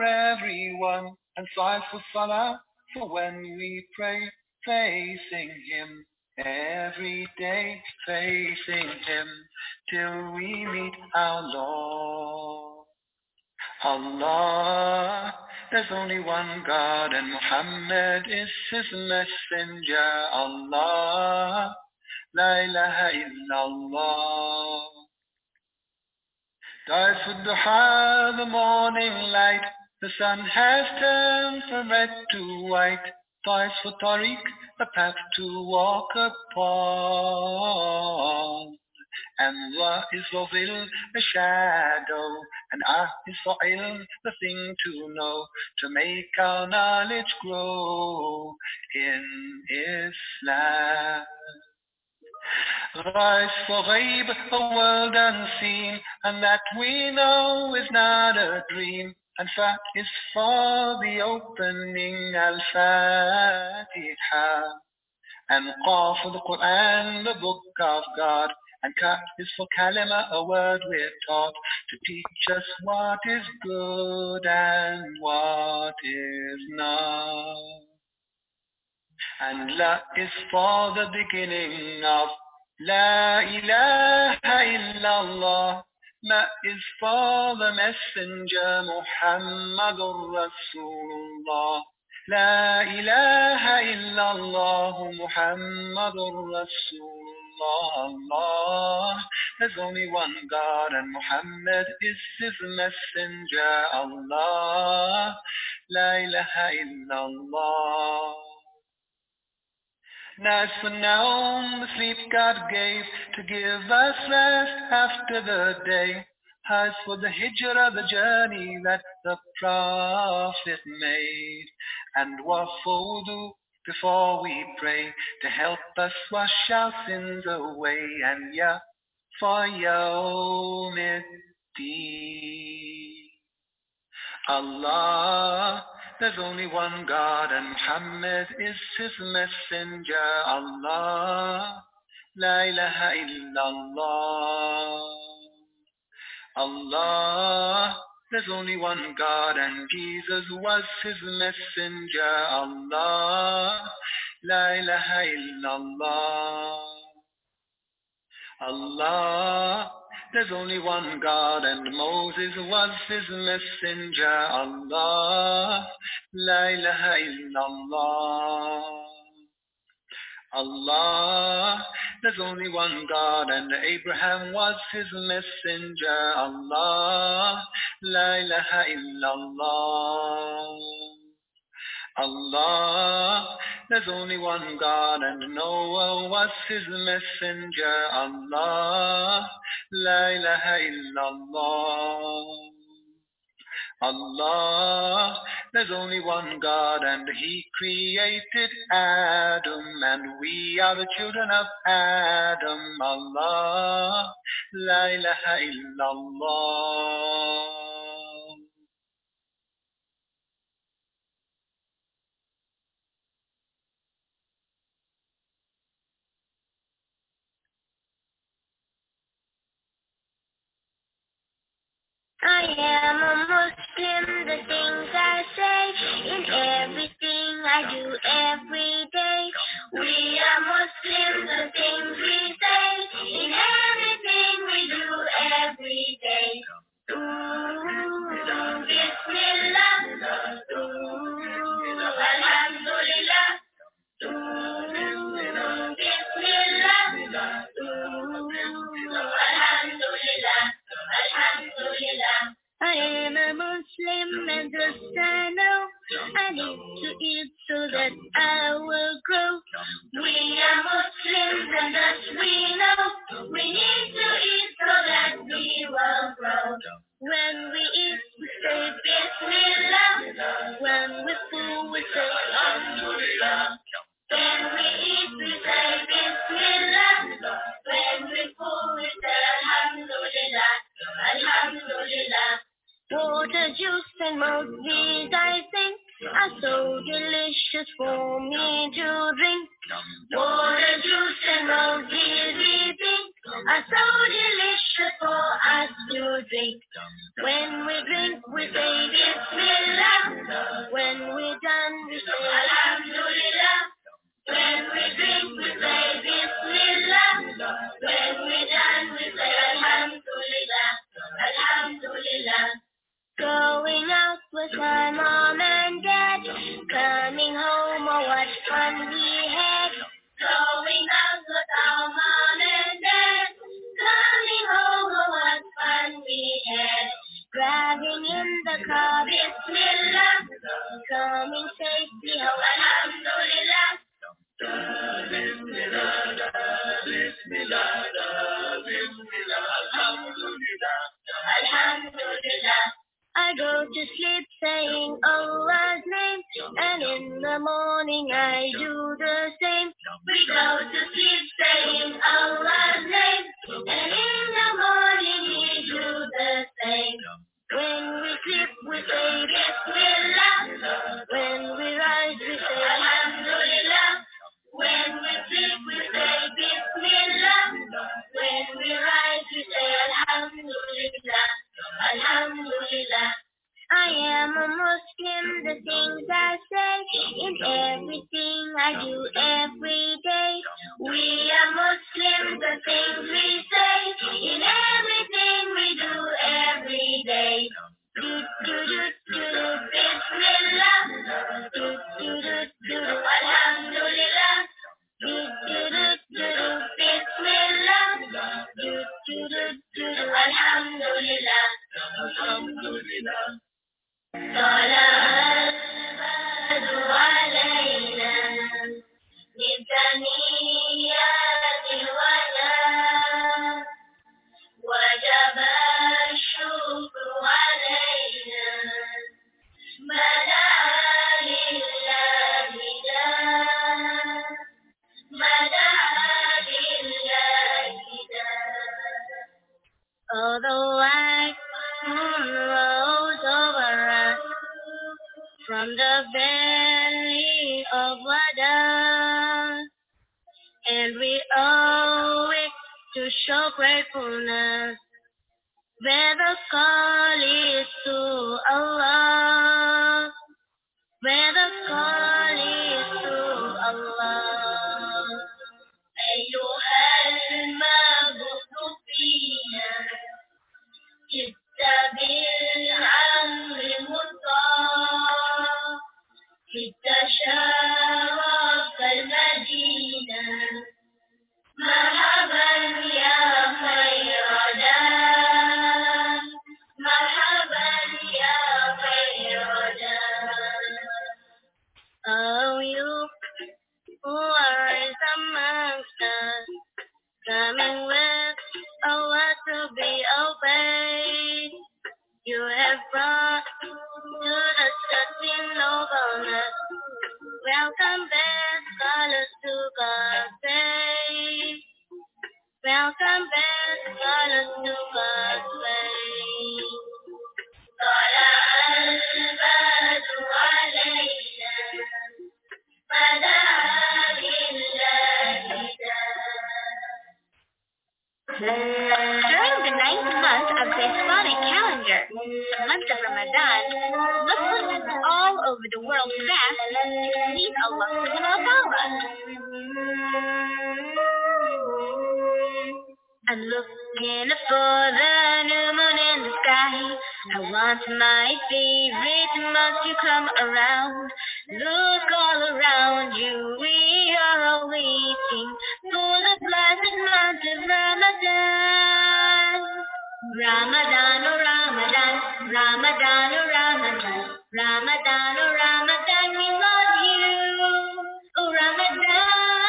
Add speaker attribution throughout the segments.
Speaker 1: everyone, and five for salah, for when we pray, facing him. Every day facing him, till we meet our Lord. Allah, there's only one God, and Muhammad is his messenger. Allah, La ilaha illallah. Dies with duha, the morning light. The sun has turned from red to white. Dies for tariq, a path to walk upon. And Ra is for Zil, the shadow. And Ah is for ilm, the thing to know. To make our knowledge grow in Islam. Rise for ghaib, a world unseen, and that we know is not a dream. And Fa is for the opening, Al-Fatiha. And Qa for the Quran, the book of God. And Ka is for Kalima, a word we're taught to teach us what is good and what is not. And La is for the beginning of La ilaha illallah. Ma is for the messenger Muhammadur Rasulullah. La ilaha illallah Muhammadur Rasulullah. Allah, there's only one God and Muhammad is his messenger. Allah, La ilaha illallah. As for now, the sleep God gave to give us rest after the day. As for the hijrah, the journey that the Prophet made. And wafudu, before we pray, to help us wash our sins away. And ya for yawmiddin. Allah, there's only one God and Muhammad is his messenger. Allah, La ilaha illallah. Allah, there's only one God and Jesus was his messenger. Allah, La ilaha illallah. Allah, there's only one God and Moses was his messenger. Allah, La ilaha illallah. Allah, there's only one God and Abraham was his messenger. Allah, La ilaha illallah. Allah, there's only one God and Noah was his messenger. Allah, La ilaha illallah. Allah, there's only one God and he created Adam and we are the children of Adam. Allah, La ilaha illallah.
Speaker 2: I am a Muslim, the things I say, in everything I do every day. We are Muslims, the things we say, in everything we do every day. Bismillah, Alhamdulillah, Bismillah, Alhamdulillah. Alhamdulillah. I am a Muslim and thus I know I need to eat so that I will grow. We are Muslims and thus we know we need to eat so that we will grow. When we eat, we say Bismillah. When we fool, we say Alhamdulillah. When we eat, we say Bismillah. When we fool, we say Alhamdulillah. Alhamdulillah. Water, juice, and milk, these I think are so delicious for me to drink. Water, juice, and milk, these we think are so delicious for us to drink. When we drink, we say Bismillah. When we're done, we say Alhamdulillah. When we drink, we say Bismillah. When we're done, we say Alhamdulillah. Alhamdulillah. Going out with my mom and dad. Coming home, oh what fun we had. Going out with our mom and dad. Coming home, oh what fun we had. Driving in the car, Bismillah. Coming safely home, Alhamdulillah. Bismillah, Bismillah, Bismillah, Alhamdulillah. Alhamdulillah. I go to sleep saying Allah's name, and in the morning I do the same. We go to sleep saying Allah's name, and in the morning we do the same. When we sleep we say Bismillah. When we rise we say Alhamdulillah. When we sleep we say Bismillah. When we rise we say Alhamdulillah. Alhamdulillah. I am a Muslim, the things I say, in everything I do every day. We are Muslim, the things we say, in everything we do every day. Do do do do do, Bismillah. Do do do do do, Alhamdulillah. Do do do do do, Bismillah. Do do do do do, Alhamdulillah. Alhamdulillah. طلع البدر علينا من ثنيات الوداع وجب الشكر علينا مدى لله داع مدى لله داع. Although I rose over us from the valley of Wada, and we owe it to show gratefulness where the call is to Allah, where the call is to Allah. أيها المبعوث فينا جئت بالأمر المطاع جئت شرفت المدينة مرحبا يا خير دار مرحبا يا خير دار. Oh, you who are amongst us, coming with Allah to be obeyed. You have brought to the certain nobleness. Welcome back, scholars to God's way. Welcome back, scholars to God's way. طلع البدر علينا مدى لله During the 9th month of the Islamic calendar, the month of Ramadan, Muslims all over the world fast to meet Allah subhanahu wa ta'ala. I'm looking for the new moon in the sky. I want my favorite month to come around. Look all around you, we are all waiting for the blessed month of Ramadan. Ramadan, oh Ramadan, Ramadan, oh Ramadan, Ramadan, oh Ramadan, we love you, oh Ramadan.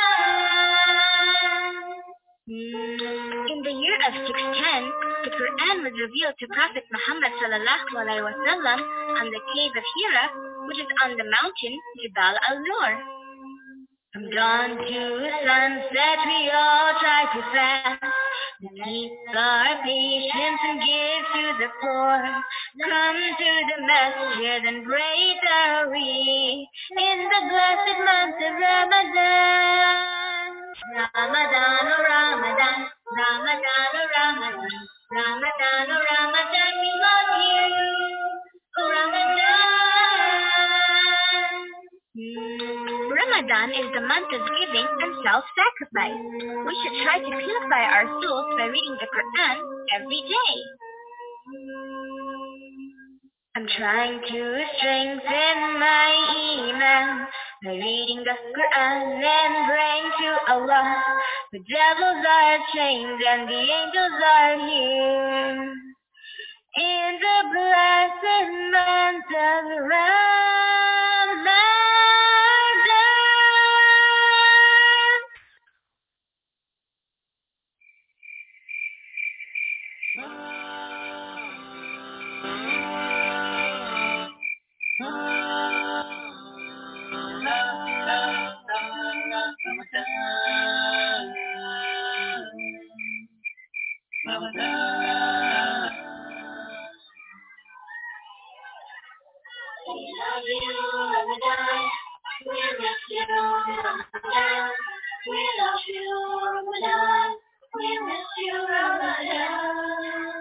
Speaker 2: In the year of 610, the Quran was revealed to Prophet Muhammad sallallahu alaihi wasallam on the cave of Hira, which is on the mountain Jabal al-Nur. From dawn to sunset, we all try to fast, to keep our patience and give to the poor. Come to the masjid and pray Taraweeh in the blessed month of Ramadan. Ramadan, oh Ramadan, Ramadan, oh Ramadan, Ramadan, oh Ramadan, we love you. Oh Ramadan. Ramadan is the month of giving and self-sacrifice. We should try to purify our souls by reading the Quran every day. I'm trying to strengthen my iman by reading the Quran and praying to Allah. The devils are chained and the angels are here. In the blessed month of Ramadan. We love you, Ramadan. We miss you, Ramadan. We love you, Ramadan. We miss you, Ramadan.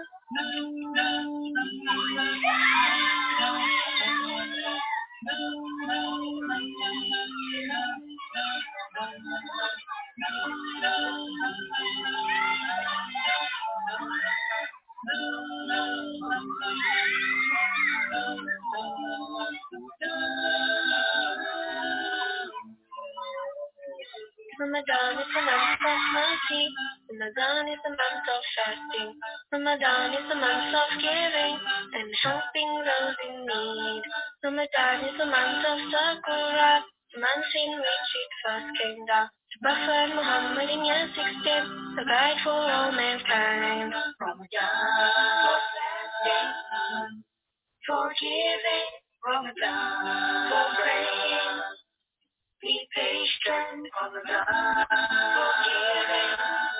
Speaker 2: Ramadan is the month of mercy. Ramadan is the month of fasting. Ramadan is the month of giving and helping those in need. Ramadan is the month of Sakura, the month in which it first came down. The Prophet Muhammad in year 16, the guide for all mankind. Ramadan for fasting, for giving. Ramadan for praying. Be patient, Ramadan, forgiving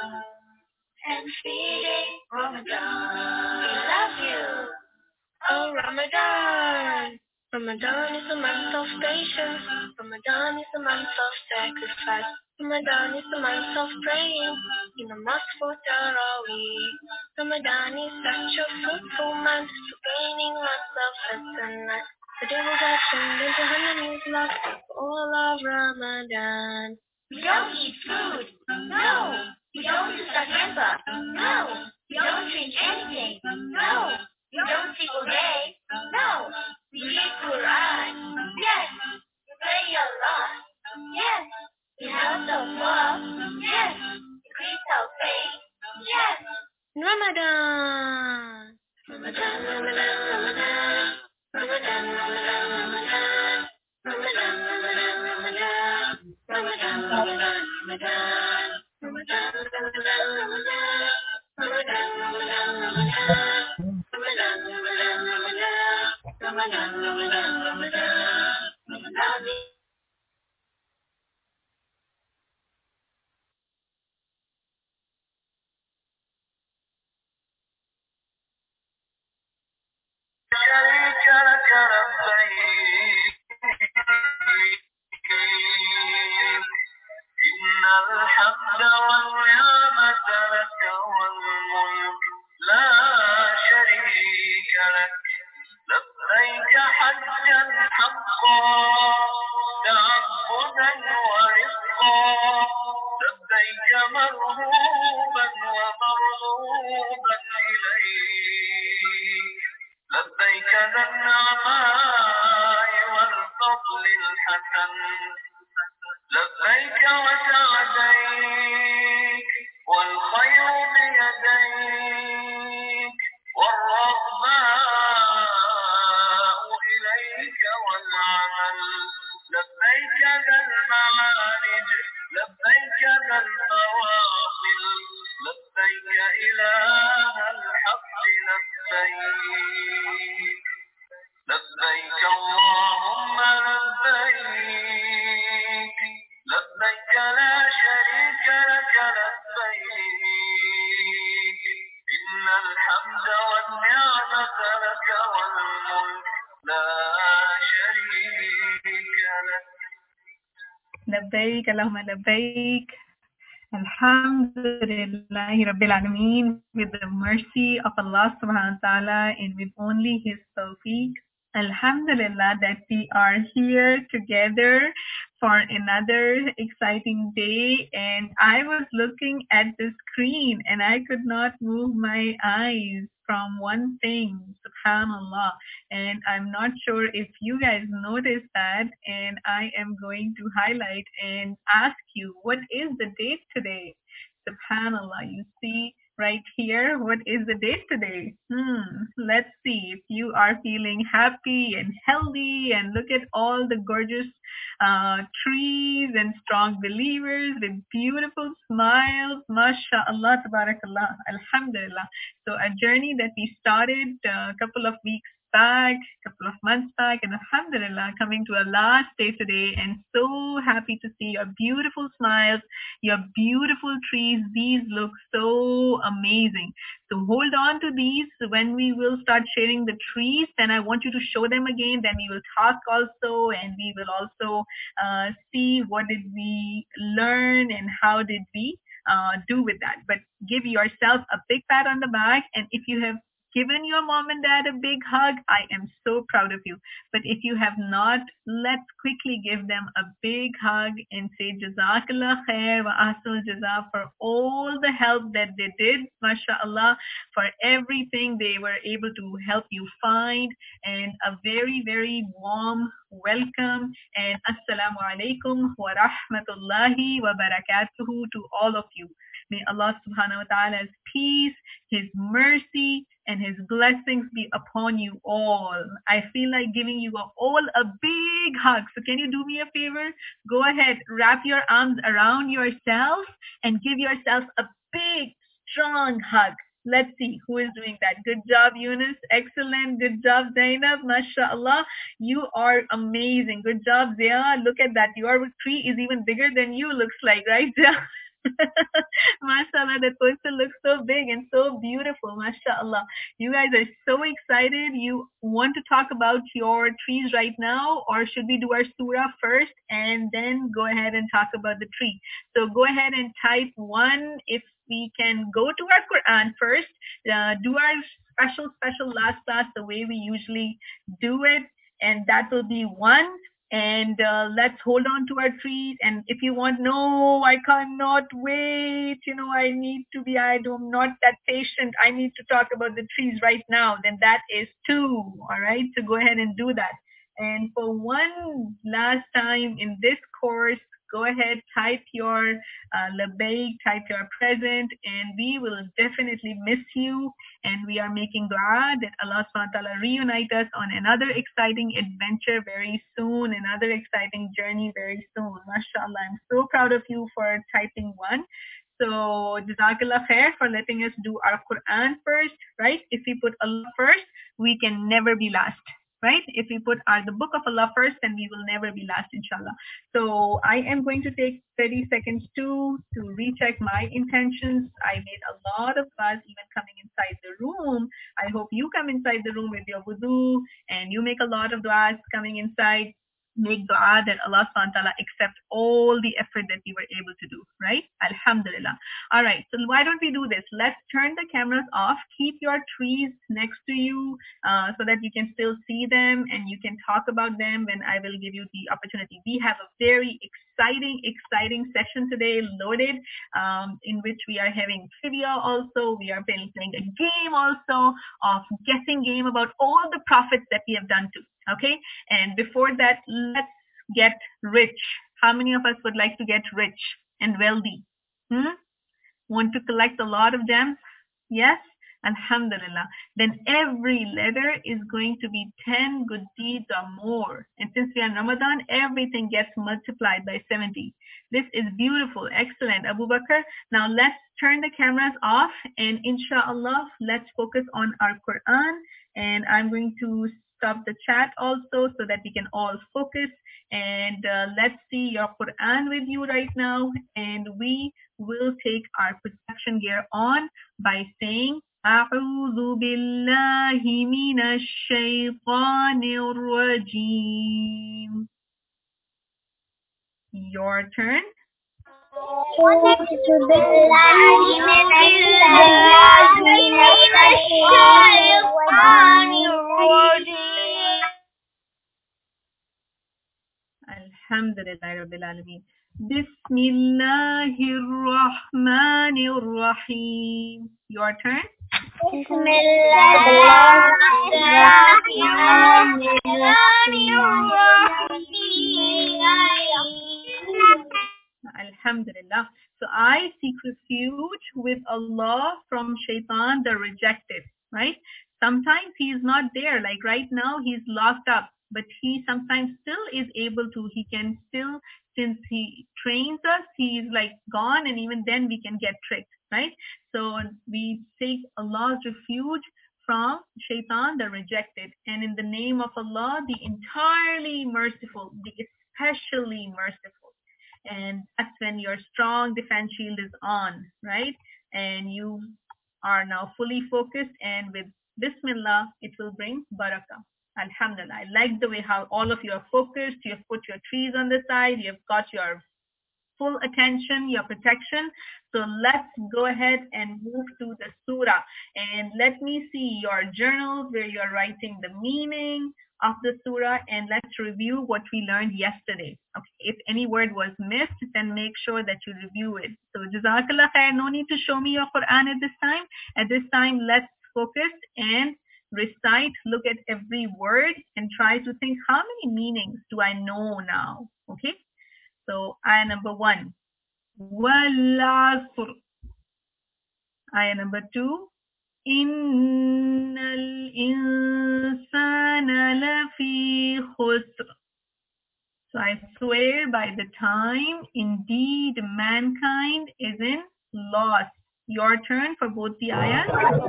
Speaker 2: and feeding, Ramadan. We love you, oh Ramadan. Ramadan is a month of patience. Ramadan is a month of sacrifice. Ramadan is a month of praying in the mosque for Tarawih. Ramadan is such a fruitful month for gaining lots of hasanah. The devils are chained and Jahannam is locked for all of Ramadan. We don't eat food. No. We don't do sakamba. No. We don't drink anything. No. We don't sing all day. No. We read Quran. Yes. We pray Allah. Yes. We help the poor. Yes. We increase our faith. Yes. Ramadan. Ramadan, Ramadan, Ramadan. Ramadan, Ramadan, Ramadan. Ramadan, Ramadan, Ramadan. Ramadan, Ramadan, Ramadan. Ramadan, Ramadan, Ramadan. Ramadan, Ramadan, Ramadan. Ramadan, Ramadan, Ramadan. Ramadan, Ramadan, Ramadan. Ramadan.
Speaker 1: شريك لك لبيك إن الحمد والنعمة لك والملك لا شريك لك لبيك حجا حقا تعبدا ورزقا لبيك مرهوبا ومرغوبا إليك لبيك ذا النعماء والفضل الحسن لبيك وسعديك والخير بيديك والرغباء إليك والعمل لبيك ذا المعارج لبيك ذا الفواصل لبيك إله الحق لبيك لبيك اللهم لبيك لبيك لا شريك لك لبيك إن الحمد والنعمة لك والملك لا شريك لك
Speaker 3: لبيك اللهم لبيك. Alhamdulillahi Rabbil Alameen, with the mercy of Allah subhanahu wa ta'ala and with only His tawfiq. Alhamdulillah that we are here together for another exciting day, and I was looking at the screen and I could not move my eyes from one thing, subhanallah, and I'm not sure if you guys noticed that, and I am going to highlight and ask you, what is the date today? Subhanallah, you see right here, what is the date today? Let's see if you are feeling happy and healthy, and look at all the gorgeous trees and strong believers with beautiful smiles. MashaAllah, tabarakallah, alhamdulillah. So a journey that we started a couple of weeks back, couple of months back, and alhamdulillah, coming to a last day today, and so happy to see your beautiful smiles, your beautiful trees. These look so amazing. So hold on to these. When we will start sharing the trees, then I want you to show them again. Then we will talk also, and we will also see what did we learn and how did we do with that. But give yourself a big pat on the back, and if you have given your mom and dad a big hug, I am so proud of you. But if you have not, let's quickly give them a big hug and say Jazakallah khair wa ahsanul jaza for all the help that they did, mashallah, for everything they were able to help you find, and a very, very warm welcome and assalamu alaikum wa rahmatullahi wa barakatuhu to all of you. May Allah subhanahu wa ta'ala's peace, His mercy, and His blessings be upon you all. I feel like giving you all a big hug. So can you do me a favor? Go ahead, wrap your arms around yourself and give yourself a big, strong hug. Let's see who is doing that. Good job, Yunus. Excellent. Good job, Zainab. MashaAllah. You are amazing. Good job, Zia. Look at that. Your tree is even bigger than you, looks like, right, Zia? MashaAllah, that person looks so big and so beautiful. MashaAllah. You guys are so excited. You want to talk about your trees right now, or should we do our surah first and then go ahead and talk about the tree? So go ahead and type one if we can go to our Quran first, do our special last class the way we usually do it, and that will be one. And let's hold on to our trees. And if you want, no, I cannot wait. I'm not that patient. I need to talk about the trees right now. Then that is two. All right. So go ahead and do that. And for one last time in this course, go ahead, type your labbaik, type your present, and we will definitely miss you. And we are making dua that Allah subhanahu wa ta'ala reunite us on another exciting adventure very soon, another exciting journey very soon. MashaAllah, I'm so proud of you for typing one. So Jazakallah khair for letting us do our Quran first, right? If we put Allah first, we can never be last. Right? If we put the book of Allah first, then we will never be last, inshallah. So I am going to take 30 seconds to recheck my intentions. I made a lot of fuss even coming inside the room. I hope you come inside the room with your wudu and you make a lot of du'as coming inside. Make dua that Allah subhanahu wa ta'ala accept all the effort that we were able to do, right? Alhamdulillah. All right, so why don't we do this? Let's turn the cameras off. Keep your trees next to you so that you can still see them and you can talk about them when I will give you the opportunity. We have a very exciting session today loaded, in which we are having trivia also. We are playing a game also of guessing game about all the prophets that we have done too. Okay, and before that, let's get rich. How many of us would like to get rich and wealthy? Want to collect a lot of gems? Yes? Alhamdulillah. Then every letter is going to be 10 good deeds or more. And since we are in Ramadan, everything gets multiplied by 70. This is beautiful. Excellent, Abu Bakr. Now let's turn the cameras off and inshallah, let's focus on our Quran. And I'm going to stop the chat also so that we can all focus. And let's see your Quran with you right now. And we will take our protection gear on by saying, أعوذ بالله من الشيطان الرجيم. Your turn. Alhamdulillah Rabbil Alameen. Bismillahir Rahmanir Rahim. Your turn. Alhamdulillah. So I seek refuge with Allah from Shaitan the rejected, right? Sometimes he is not there, like right now he's locked up, but he sometimes still is able to, he can still, since he trains us, he is like gone, and even then we can get tricked, right? So we seek Allah's refuge from Shaitan the rejected, and in the name of Allah, the entirely merciful, the especially merciful. And that's when your strong defense shield is on, right? And you are now fully focused, and with Bismillah, it will bring barakah. Alhamdulillah. I like the way how all of you are focused. You have put your trees on the side. You have got your full attention, your protection. So let's go ahead and move to the surah. And let me see your journals where you're writing the meaning of the surah, and let's review what we learned yesterday. Okay, if any word was missed, then make sure that you review it. So Jazakallah khair, no need to show me your Quran at this time. At this time, let's focus and recite, look at every word, and try to think how many meanings do I know now. Okay, so ayah number 1, wal-asr. Ayah number 2, innal insana lafi khusr. So I swear by the time, indeed mankind is in loss. Your turn for both the ayahs.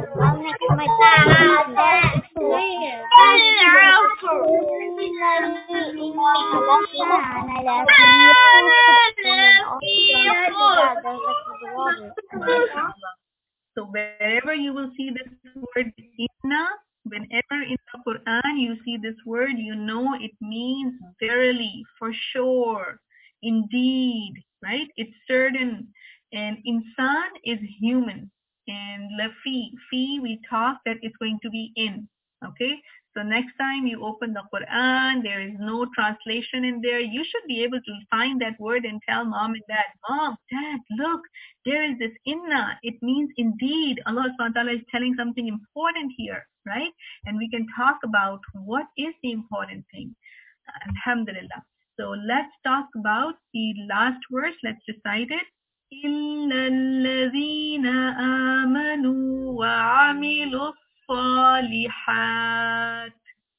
Speaker 3: So wherever you will see this word inna, whenever in the Quran you see this word, you know it means verily, for sure, indeed, right? It's certain. And insan is human. And lafi, fi, we talked that it's going to be in. Okay? So next time you open the Quran, there is no translation in there. You should be able to find that word and tell mom and dad, Mom, Dad, look, there is this inna. It means indeed. Allah subhanahu wa ta'ala is telling something important here, right? And we can talk about what is the important thing. Alhamdulillah. So let's talk about the last verse. Let's recite it. إِلَّا الَّذِينَ آمَنُوا وَعَمِلُوا الصَّالِحَاتِ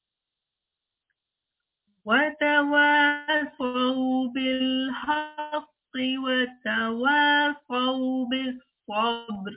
Speaker 3: وَتَوَاصَوْا بِالْحَقِّ وَتَوَاصَوْا بِالصَّبْرِ.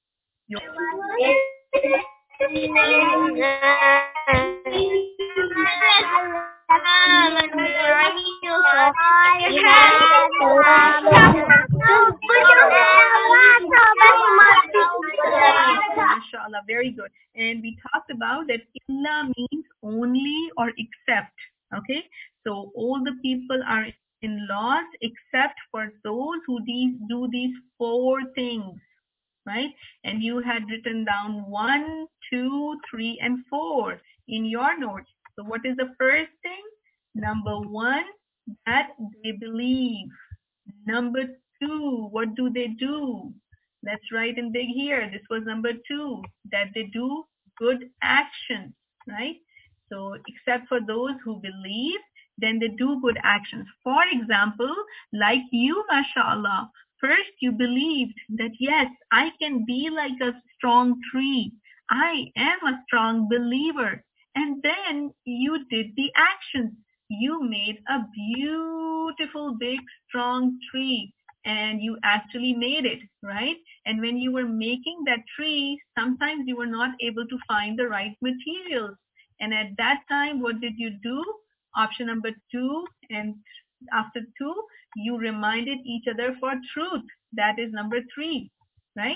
Speaker 3: MashaAllah, very good. And we talked about that illa means only or except. Okay, so all the people are in loss except for those who do these 4 things, right? And you had written down 1, 2, 3, and 4 in your notes. So what is the first thing? Number 1, that they believe. Number 2, what do they do? Let's write in big here. This was number 2, that they do good actions, right? So except for those who believe, then they do good actions. For example, like you, mashallah, first you believed that yes, I can be like a strong tree. I am a strong believer. And then you did the actions. You made a beautiful, big, strong tree. And you actually made it, right? And when you were making that tree, sometimes you were not able to find the right materials. And at that time, what did you do? Option number 2, and after 2, you reminded each other for truth. That is number 3, right?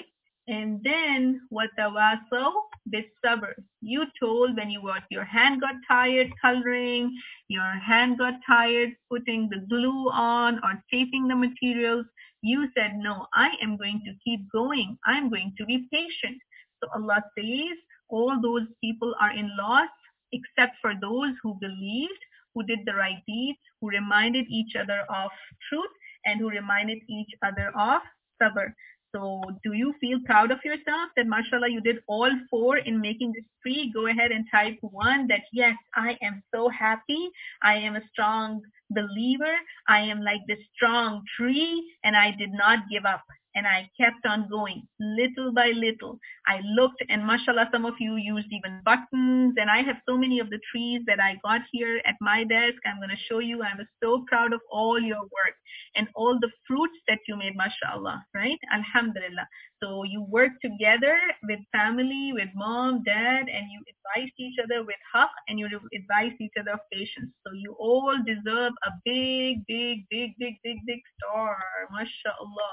Speaker 3: And then وَتَوَاصَوْا بِالصَّبْرِ. You told when your hand got tired coloring, your hand got tired putting the glue on or taping the materials, you said, no, I am going to keep going. I'm going to be patient. So Allah says, all those people are in loss except for those who believed, who did the right deeds, who reminded each other of truth, and who reminded each other of sabr. So do you feel proud of yourself that mashallah you did all four in making this tree? Go ahead and type one that yes, I am so happy. I am a strong believer. I am like this strong tree and I did not give up. And I kept on going little by little. I looked and mashallah, some of you used even buttons. And I have so many of the trees that I got here at my desk. I'm going to show you. I was so proud of all your work and all the fruits that you made, mashallah, right? Alhamdulillah. So you work together with family, with mom, dad, and you advise each other with haqq and you advise each other of patience. So you all deserve a big, big, big, big, big, big star, mashallah.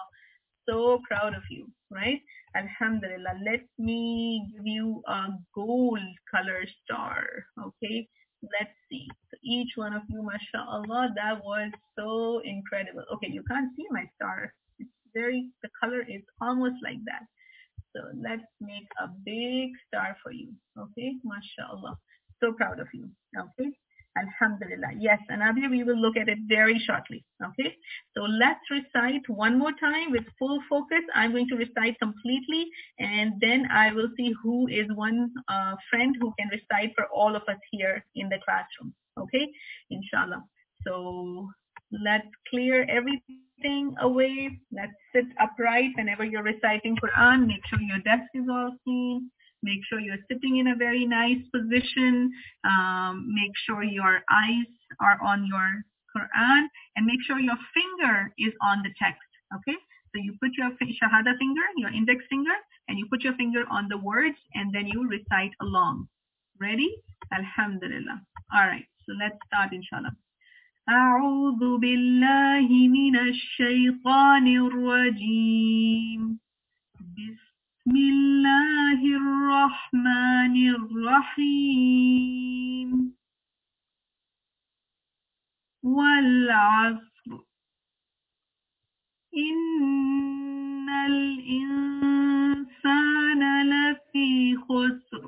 Speaker 3: So proud of you, right? Alhamdulillah. Let me give you a gold color star, okay? Let's see. So each one of you, mashallah, that was so incredible. Okay, you can't see my star. It's the color is almost like that. So let's make a big star for you, okay? Mashallah. So proud of you, okay? Alhamdulillah. Yes, Anabia, we will look at it very shortly. Okay, so let's recite one more time with full focus. I'm going to recite completely, and then I will see who is one friend who can recite for all of us here in the classroom. Okay, inshallah. So let's clear everything away. Let's sit upright whenever you're reciting Quran. Make sure your desk is all clean. Make sure you're sitting in a very nice position. Make sure your eyes are on your Quran and make sure your finger is on the text. Okay? So you put your shahada finger, your index finger, and you put your finger on the words and then you recite along. Ready? Alhamdulillah. All right. So let's start inshallah. أعوذ بالله من الشيطان الرجيم. بسم الله الرحمن الرحيم والعصر إن الإنسان لفي خسر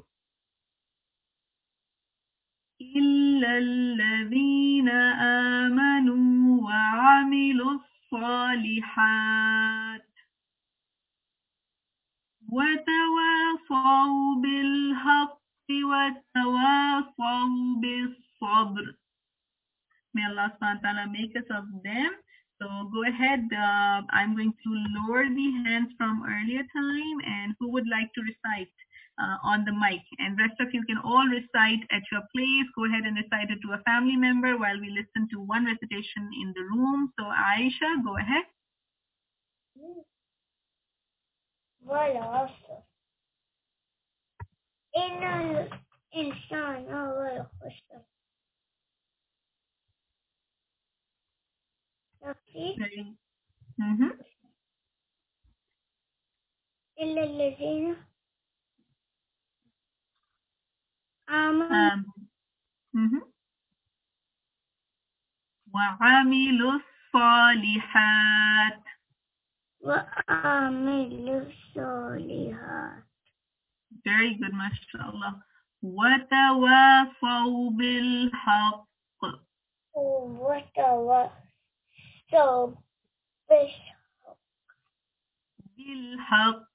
Speaker 3: إلا الذين آمنوا وعملوا الصالحات وتواصوا بالحق وتواصوا بالصبر. May Allah subhanahu wa ta'ala make us of them. So go ahead. I'm going to lower the hands from earlier time. And who would like to recite on the mic? And rest of you can all recite at your place. Go ahead and recite it to a family member while we listen to one recitation in the room. So Aisha, go ahead.
Speaker 2: والعصر إن الإنسان لفي خسر إلا الذين آمنوا
Speaker 3: وعملوا الصالحات
Speaker 2: وعملوا الصالحات.
Speaker 3: Very good, mashallah. وتواصوا بالحق.
Speaker 2: وتواصوا
Speaker 3: بالحق.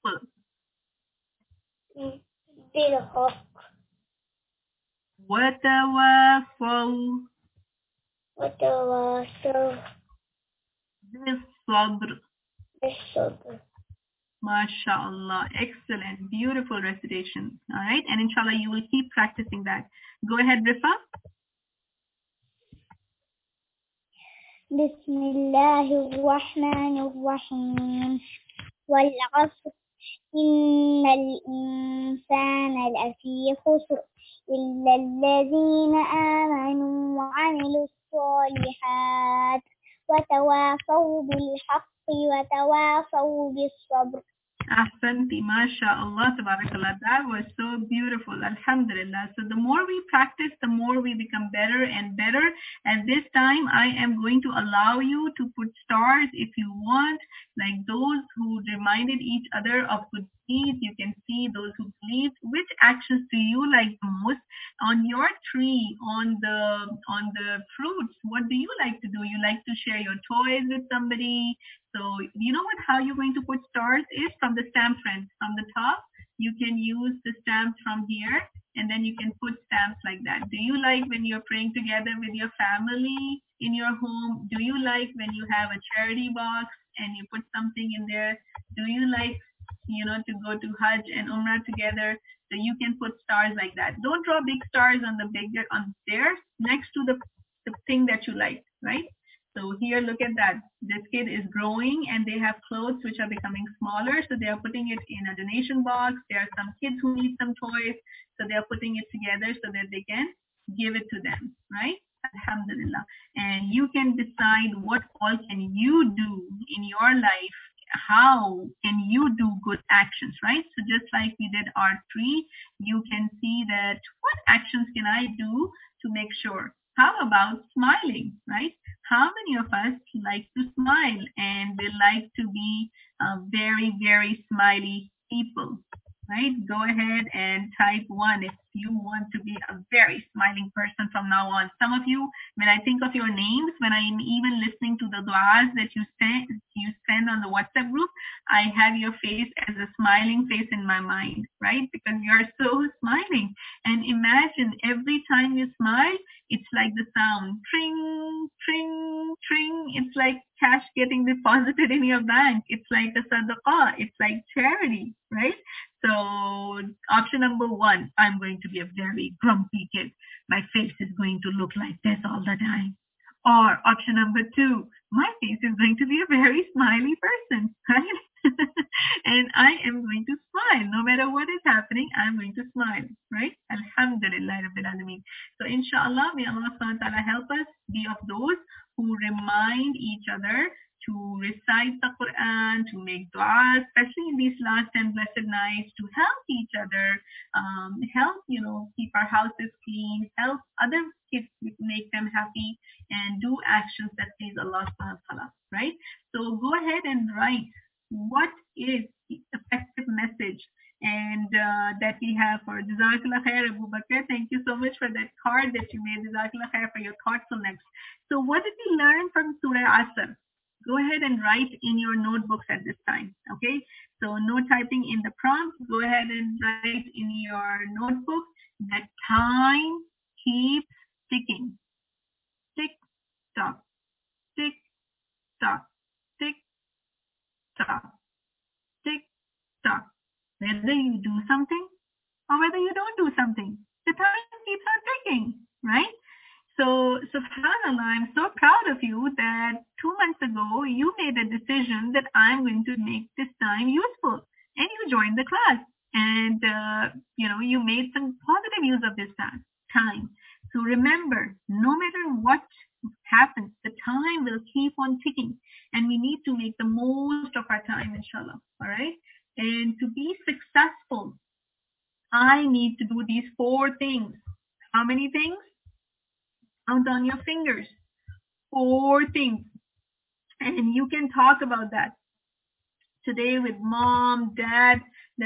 Speaker 2: بالحق.
Speaker 3: وتواصوا بالصبر.
Speaker 2: بالصبر.
Speaker 3: MashaAllah. Excellent. Beautiful recitation. All right. And inshallah, you will keep practicing that. Go ahead, Rifa.
Speaker 2: بسم الله الرحمن الرحيم والعصر إن الإنسان لفي خسر إلا الذين آمنوا وعملوا الصالحات وتواصوا بالحق وتواصوا بالصبر.
Speaker 3: Ahsanti, mashallah, tabarakallah. That was so beautiful. Alhamdulillah. So the more we practice, the more we become better and better. At this time, I am going to allow you to put stars if you want, like those who reminded each other of good deeds. You can see those who believed. Which actions do you like the most? On your tree, on the fruits, what do you like to do? You like to share your toys with somebody. So you know what? How you're going to put stars is from the stamp, friends. From the top, you can use the stamps from here, and then you can put stamps like that. Do you like when you're praying together with your family in your home? Do you like when you have a charity box and you put something in there? Do you like, to go to Hajj and Umrah together? So you can put stars like that. Don't draw big stars on there next to the thing that you like, right? So here, look at that. This kid is growing and they have clothes which are becoming smaller. So they are putting it in a donation box. There are some kids who need some toys. So they are putting it together so that they can give it to them, right? Alhamdulillah. And you can decide what all can you do in your life. How can you do good actions, right? So just like we did our tree, you can see that what actions can I do to make sure? How about smiling, right? How many of us like to smile and we like to be very, very smiley people, right? Go ahead and type 1 if you want to be a very smiling person from now on. Some of you, when I think of your names, when I'm even listening to the du'as that you send on the WhatsApp group, I have your face as a smiling face in my mind, right? Because you're so smiling. And imagine every time you smile, it's like the sound, tring, tring, tring. It's like cash getting deposited in your bank. It's like a sadaqah. It's like charity, right? So option number 1, I'm going to be a very grumpy kid. My face is going to look like this all the time. Or option number 2, my face is going to be a very smiley person, right? And I am going to smile. No matter what is happening, I'm going to smile, right? Alhamdulillah Rabbil Alameen. So inshallah, may Allah subhanahu wa ta'ala help us be of those who remind each other to recite the Quran, to make dua, especially in these last 10 blessed nights, to help each other, help, keep our houses clean, help other kids, make them happy, and do actions that please Allah subhanahu wa ta'ala, right? So go ahead and write what is the effective message and that we have for Jazakallah Khair, Abu Bakr. Thank you so much for that card that you made. Jazakallah Khair for your thoughtfulness. So what did we learn from Surah Asr? Go ahead and write in your notebooks at this time, okay? So no typing in the prompt. Go ahead and write in your notebook that time keeps ticking. Tick, tock, tick, tock, tick, tock, tick, tock. Whether you do something or whether you don't do something, the time keeps on ticking, right? So, subhanAllah, I'm so proud of you that 2 months ago, you made a decision that I'm going to make this time useful. And you joined the class. And, you made some positive use of this time. So remember, no matter what happens, the time will keep on ticking. And we need to make the most of our time, inshallah. All right? And to be successful, I need to do these 4 things. How many things? Count on your fingers. 4 things. And you can talk about that today with mom, dad,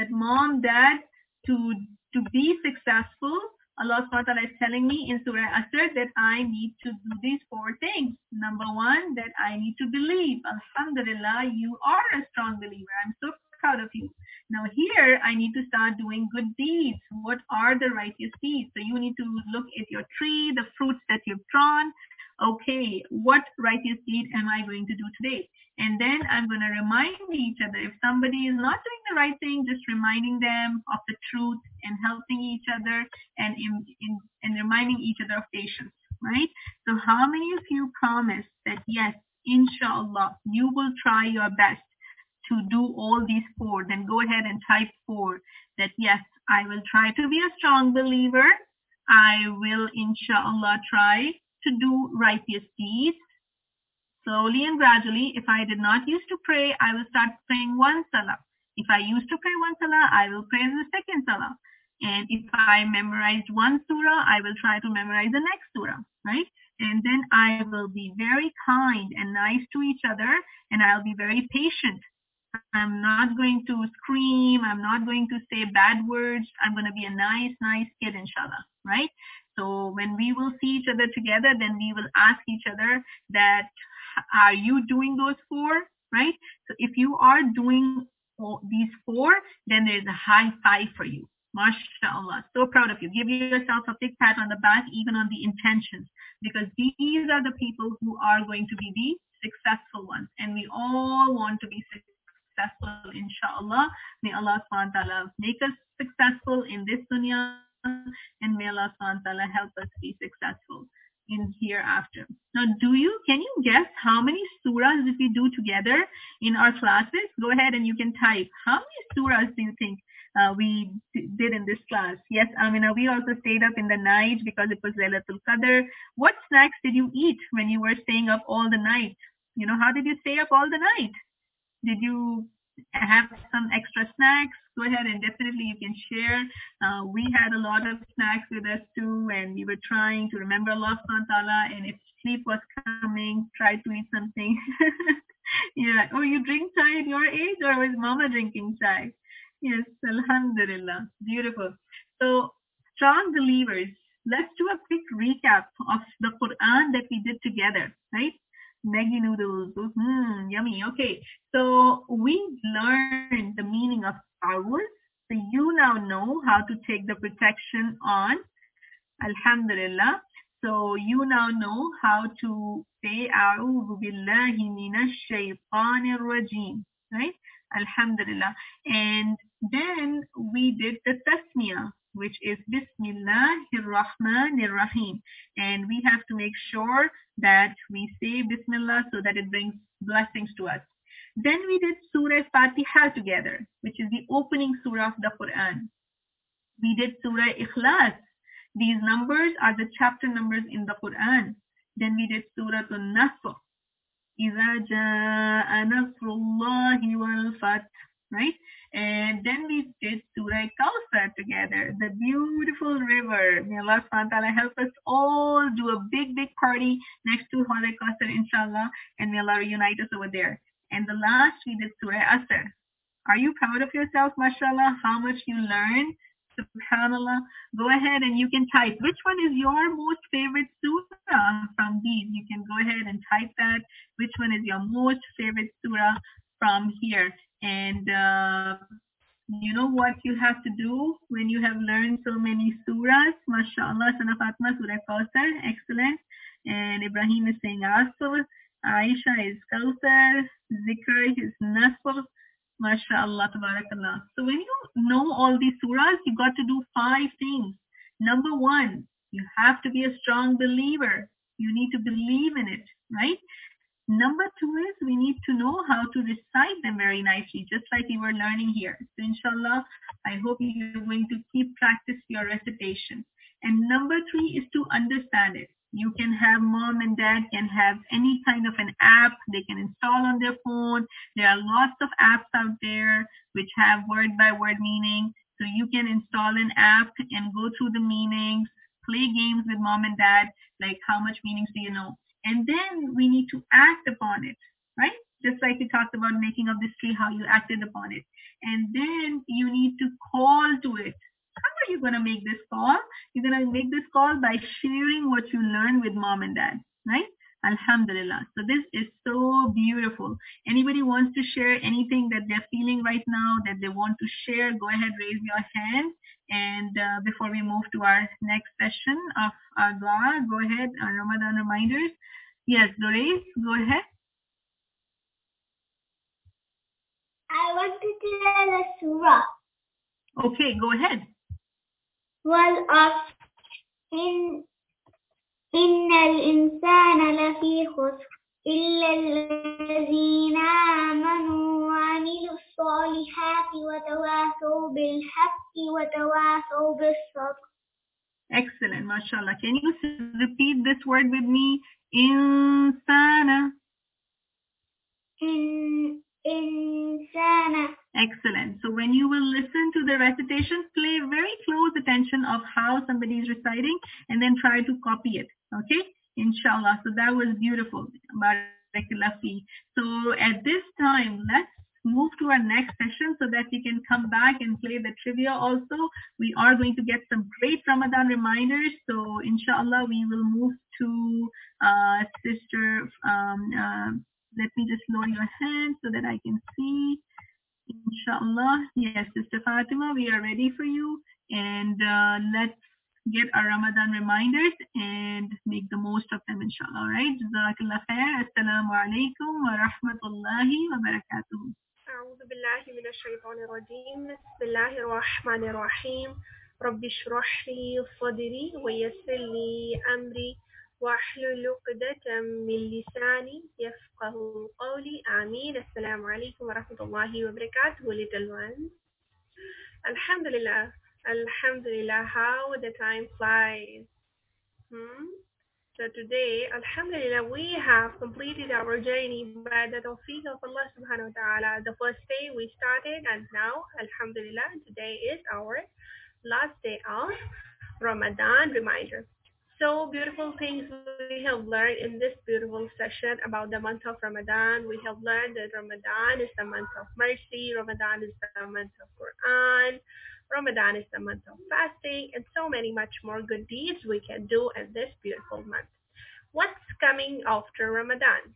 Speaker 3: to be successful. Allah subhanahu wa ta'ala is telling me in Surah Asr that I need to do these 4 things. Number 1, that I need to believe. Alhamdulillah, you are a strong believer. I'm so proud of you. Now here, I need to start doing good deeds. What are the righteous deeds? So you need to look at your tree, the fruits that you've drawn. Okay, what righteous deed am I going to do today? And then I'm going to remind each other. If somebody is not doing the right thing, just reminding them of the truth and helping each other and reminding each other of patience, right? So how many of you promise that, yes, inshallah, you will try your best to do all these 4? Then go ahead and type 4. That, yes, I will try to be a strong believer. I will, inshallah, try to do righteous deeds. Slowly and gradually, if I did not used to pray, I will start praying 1 salah. If I used to pray one salah, I will pray the second salah. And if I memorized one surah, I will try to memorize the next surah, right? And then I will be very kind and nice to each other, and I'll be very patient. I'm not going to scream. I'm not going to say bad words. I'm going to be a nice kid, inshallah, right? So when we will see each other together, then we will ask each other that, are you doing those four, right? So if you are doing these four, then there's a high five for you. MashaAllah. So proud of you. Give yourself a big pat on the back, even on the intentions, because these are the people who are going to be the successful ones. And we all want to be successful, inshallah. May Allah subhanahu wa ta'ala make us successful in this dunya, and may Allah subhanahu wa ta'ala help us be successful in hereafter. Now, can you guess how many surahs did we do together in our classes? Go ahead and you can type. How many surahs do you think we did in this class? Yes, Amina, we also stayed up in the night because it was Laylatul Qadr. What snacks did you eat when you were staying up all the night? How did you stay up all the night? Did you have some extra snacks? Go ahead and definitely you can share. We had a lot of snacks with us too, and we were trying to remember Allah subhanahu wa ta'ala, and if sleep was coming, try to eat something. Yeah. Oh, you drink chai at your age, or was mama drinking chai? Yes, alhamdulillah. Beautiful. So, strong believers, let's do a quick recap of the Quran that we did together, right? Maggi noodles, yummy. Okay, so we learned the meaning of ta'awuz. So you now know how to take the protection on. Alhamdulillah. So you now know how to say A'udhu billahi minash shaytanir rajim, right? Alhamdulillah. And then we did the tasmiyah, which is Bismillahir Rahmanir Rahim. And we have to make sure that we say Bismillah so that it brings blessings to us. Then we did Surah Fatiha together, which is the opening surah of the Quran. We did Surah Ikhlas. These numbers are the chapter numbers in the Quran. Then we did Surah An-Nasr. إِذَا جَاءَ نَصْرُ اللَّهِ وَالْفَتْحُ, right? And then we did Surah Kawthar together, the beautiful river. May Allah subhanahu wa ta'ala help us all do a big party next to Surah Kawthar, inshallah, and may Allah reunite us over there. And the last we did Surah Asr. Are you proud of yourself, mashallah, how much you learned? Subhanallah. Go ahead and you can type. Which one is your most favorite surah from these? You can go ahead and type that. Which one is your most favorite surah from here? And you know what you have to do when you have learned so many surahs? MashaAllah, Sana Fatma, Surah Kawthar. Excellent. And Ibrahim is saying Asr. Aisha is Kawthar. Zikr is Nasr. MashaAllah, tabarakallah. So when you know all these surahs, you got to do 5 things. Number 1, you have to be a strong believer. You need to believe in it, right? Number 2 is we need to know how to recite them very nicely, just like we were learning here. So inshallah, I hope you're going to keep practice your recitation. And number 3 is to understand it. You can have mom and dad can have any kind of an app they can install on their phone. There are lots of apps out there which have word by word meaning. So you can install an app and go through the meanings, play games with mom and dad, like how much meanings do you know? And then we need to act upon it, right? Just like we talked about making of this tree, how you acted upon it. And then you need to call to it. How are you going to make this call? You're going to make this call by sharing what you learned with mom and dad, right? Alhamdulillah. So this is so beautiful. Anybody wants to share anything that they're feeling right now that they want to share, go ahead, raise your hand. And before we move to our next session of our dua, go ahead, our Ramadan reminders. Yes, Doris, go ahead.
Speaker 2: I want to tell a surah.
Speaker 3: Okay, go ahead.
Speaker 2: والعصر إن الإنسان لفي خسر إلا الذين آمنوا وعملوا الصالحات وتواصوا بالحق وتواصوا بالصبر.
Speaker 3: Excellent, mashallah. Can you repeat this word with me? Insana.
Speaker 2: إنسان.
Speaker 3: Excellent. So when you will listen to the recitation, pay very close attention of how somebody is reciting and then try to copy it. Okay? Inshallah. So that was beautiful. Barakallah fi. So at this time, let's move to our next session so that we can come back and play the trivia also. We are going to get some great Ramadan reminders. So inshallah, we will move to Sister. Let me just lower your hand so that I can see. Inshallah. Yes, Sister Fatima, we are ready for you. And let's get our Ramadan reminders and make the most of them, inshallah. All right? Jazakallah khair. Assalamu alaikum wa rahmatullahi wa barakatuh.
Speaker 4: أعوذ بالله من الشيطان الرجيم بسم الله الرحمن الرحيم رب اشرح لي صدري ويسر لي أمري واحلل عقدة من لساني يفقه قولي آمين السلام عليكم ورحمة الله وبركاته little ones Alhamdulillah Alhamdulillah how the time flies So today, Alhamdulillah, we have completed our journey by the tawfiq of Allah subhanahu wa ta'ala. The first day we started and now, Alhamdulillah, today is our last day of Ramadan reminder. So beautiful things we have learned in this beautiful session about the month of Ramadan. We have learned that Ramadan is the month of mercy, Ramadan is the month of Quran, Ramadan is the month of fasting, and so many much more good deeds we can do in this beautiful month. What's coming after Ramadan?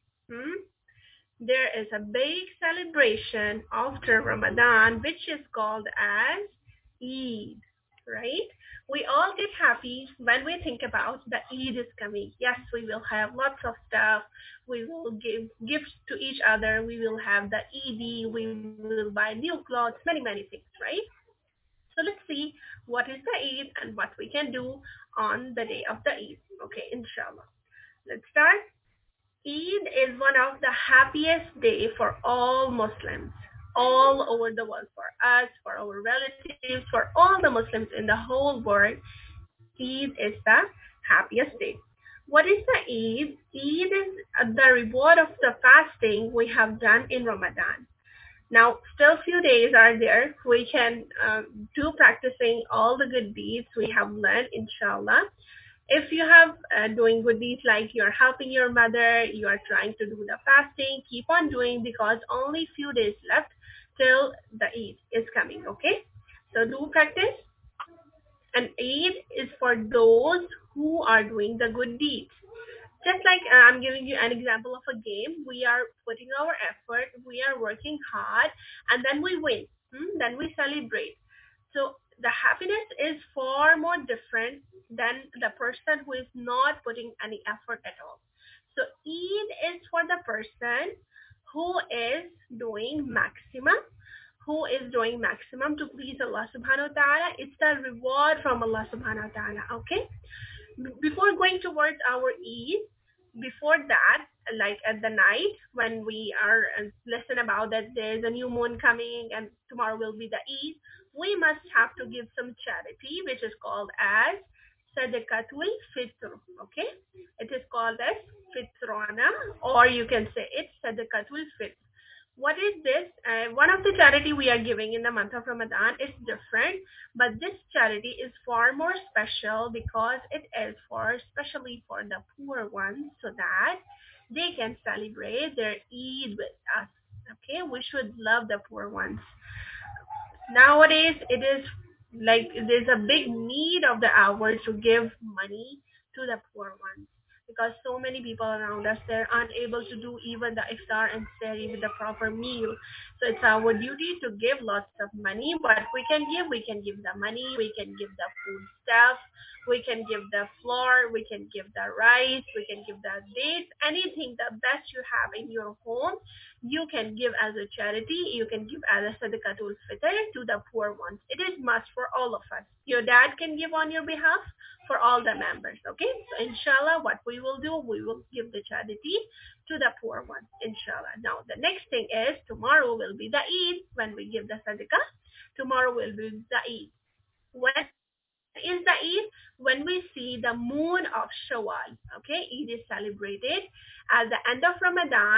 Speaker 4: There is a big celebration after Ramadan, which is called as Eid, right? We all get happy when we think about the Eid is coming. Yes, we will have lots of stuff. We will give gifts to each other. We will have the Eid. We will buy new clothes, many, many things, right? So let's see what is the Eid and what we can do on the day of the Eid. Okay, inshallah. Let's start. Eid is one of the happiest day for all Muslims all over the world, for us, for our relatives, for all the Muslims in the whole world. Eid is the happiest day. What is the Eid? Eid is the reward of the fasting we have done in Ramadan. Now, still few days are there. We can do practicing all the good deeds we have learned, inshallah. If you have doing good deeds like you're helping your mother, you are trying to do the fasting, keep on doing because only few days left till the Eid is coming, okay? So do practice. And Eid is for those who are doing the good deeds. Just like I'm giving you an example of a game, we are putting our effort, we are working hard, and then we win. Then we celebrate. So the happiness is far more different than the person who is not putting any effort at all. So Eid is for the person who is doing maximum, to please Allah subhanahu wa ta'ala. It's the reward from Allah subhanahu wa ta'ala, okay? Before going towards our Eid, before that, like at the night when we are listen about that there's a new moon coming and tomorrow will be the Eid, we must have to give some charity, which is called as Sadaqatul Fitr. Okay, it is called as Fitrana, or you can say it's Sadaqatul Fitr. What is this? One of the charity we are giving in the month of Ramadan is different, but this charity is far more special because it is for especially for the poor ones so that they can celebrate their Eid with us. Okay, we should love the poor ones. Nowadays, it is like there's a big need of the hour to give money to the poor ones because so many people around us they're unable to do even the iftar and sehri with the proper meal. So it's our duty to give lots of money. What we can give the money, we can give the food stuff, we can give the flour, we can give the rice, we can give the dates, anything the best you have in your home you can give as a charity, you can give as a sadaqatul fitr to the poor ones. It is must for all of us. Your dad can give on your behalf for all the members, okay? So inshallah, what we will do, we will give the charity to the poor ones, inshallah. Now, the next thing is tomorrow will be the Eid when we give the sadaqah. Tomorrow will be the Eid. When is the Eid? When we see the moon of Shawwal. Okay, Eid is celebrated at the end of Ramadan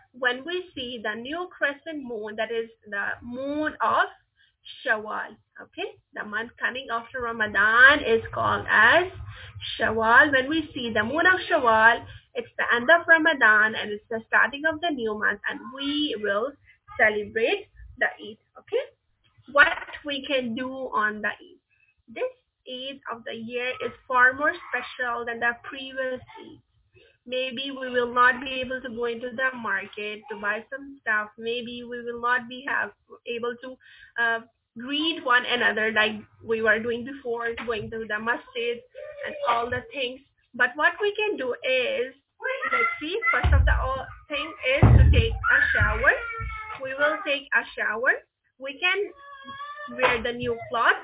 Speaker 4: when we see the new crescent moon, that is the moon of Shawwal. Okay, the month coming after Ramadan is called as Shawwal. When we see the moon of Shawwal, it's the end of Ramadan and it's the starting of the new month, and we will celebrate the Eid. Okay, what we can do on the Eid. This Eid of the year is far more special than the previous Eid. Maybe we will not be able to go into the market to buy some stuff. Maybe we will not be able to uh, greet one another like we were doing before, going to the masjid and all the things. But what we can do is, let's see, first of the thing is to take a shower. We will take a shower. We can wear the new clothes.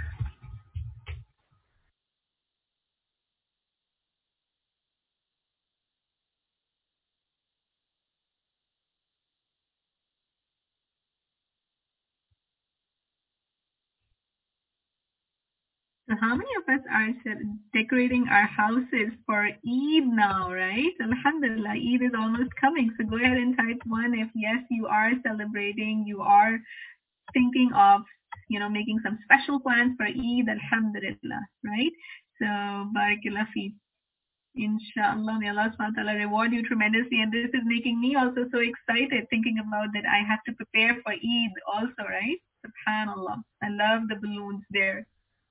Speaker 3: So how many of us are decorating our houses for Eid now, right? Alhamdulillah, Eid is almost coming. So go ahead and type one if yes, you are celebrating, you are thinking of, making some special plans for Eid, Alhamdulillah, right? So, Barakallah fi. Inshallah, may Allah subhanahu wa ta'ala reward you tremendously. And this is making me also so excited thinking about that I have to prepare for Eid also, right? Subhanallah. I love the balloons there.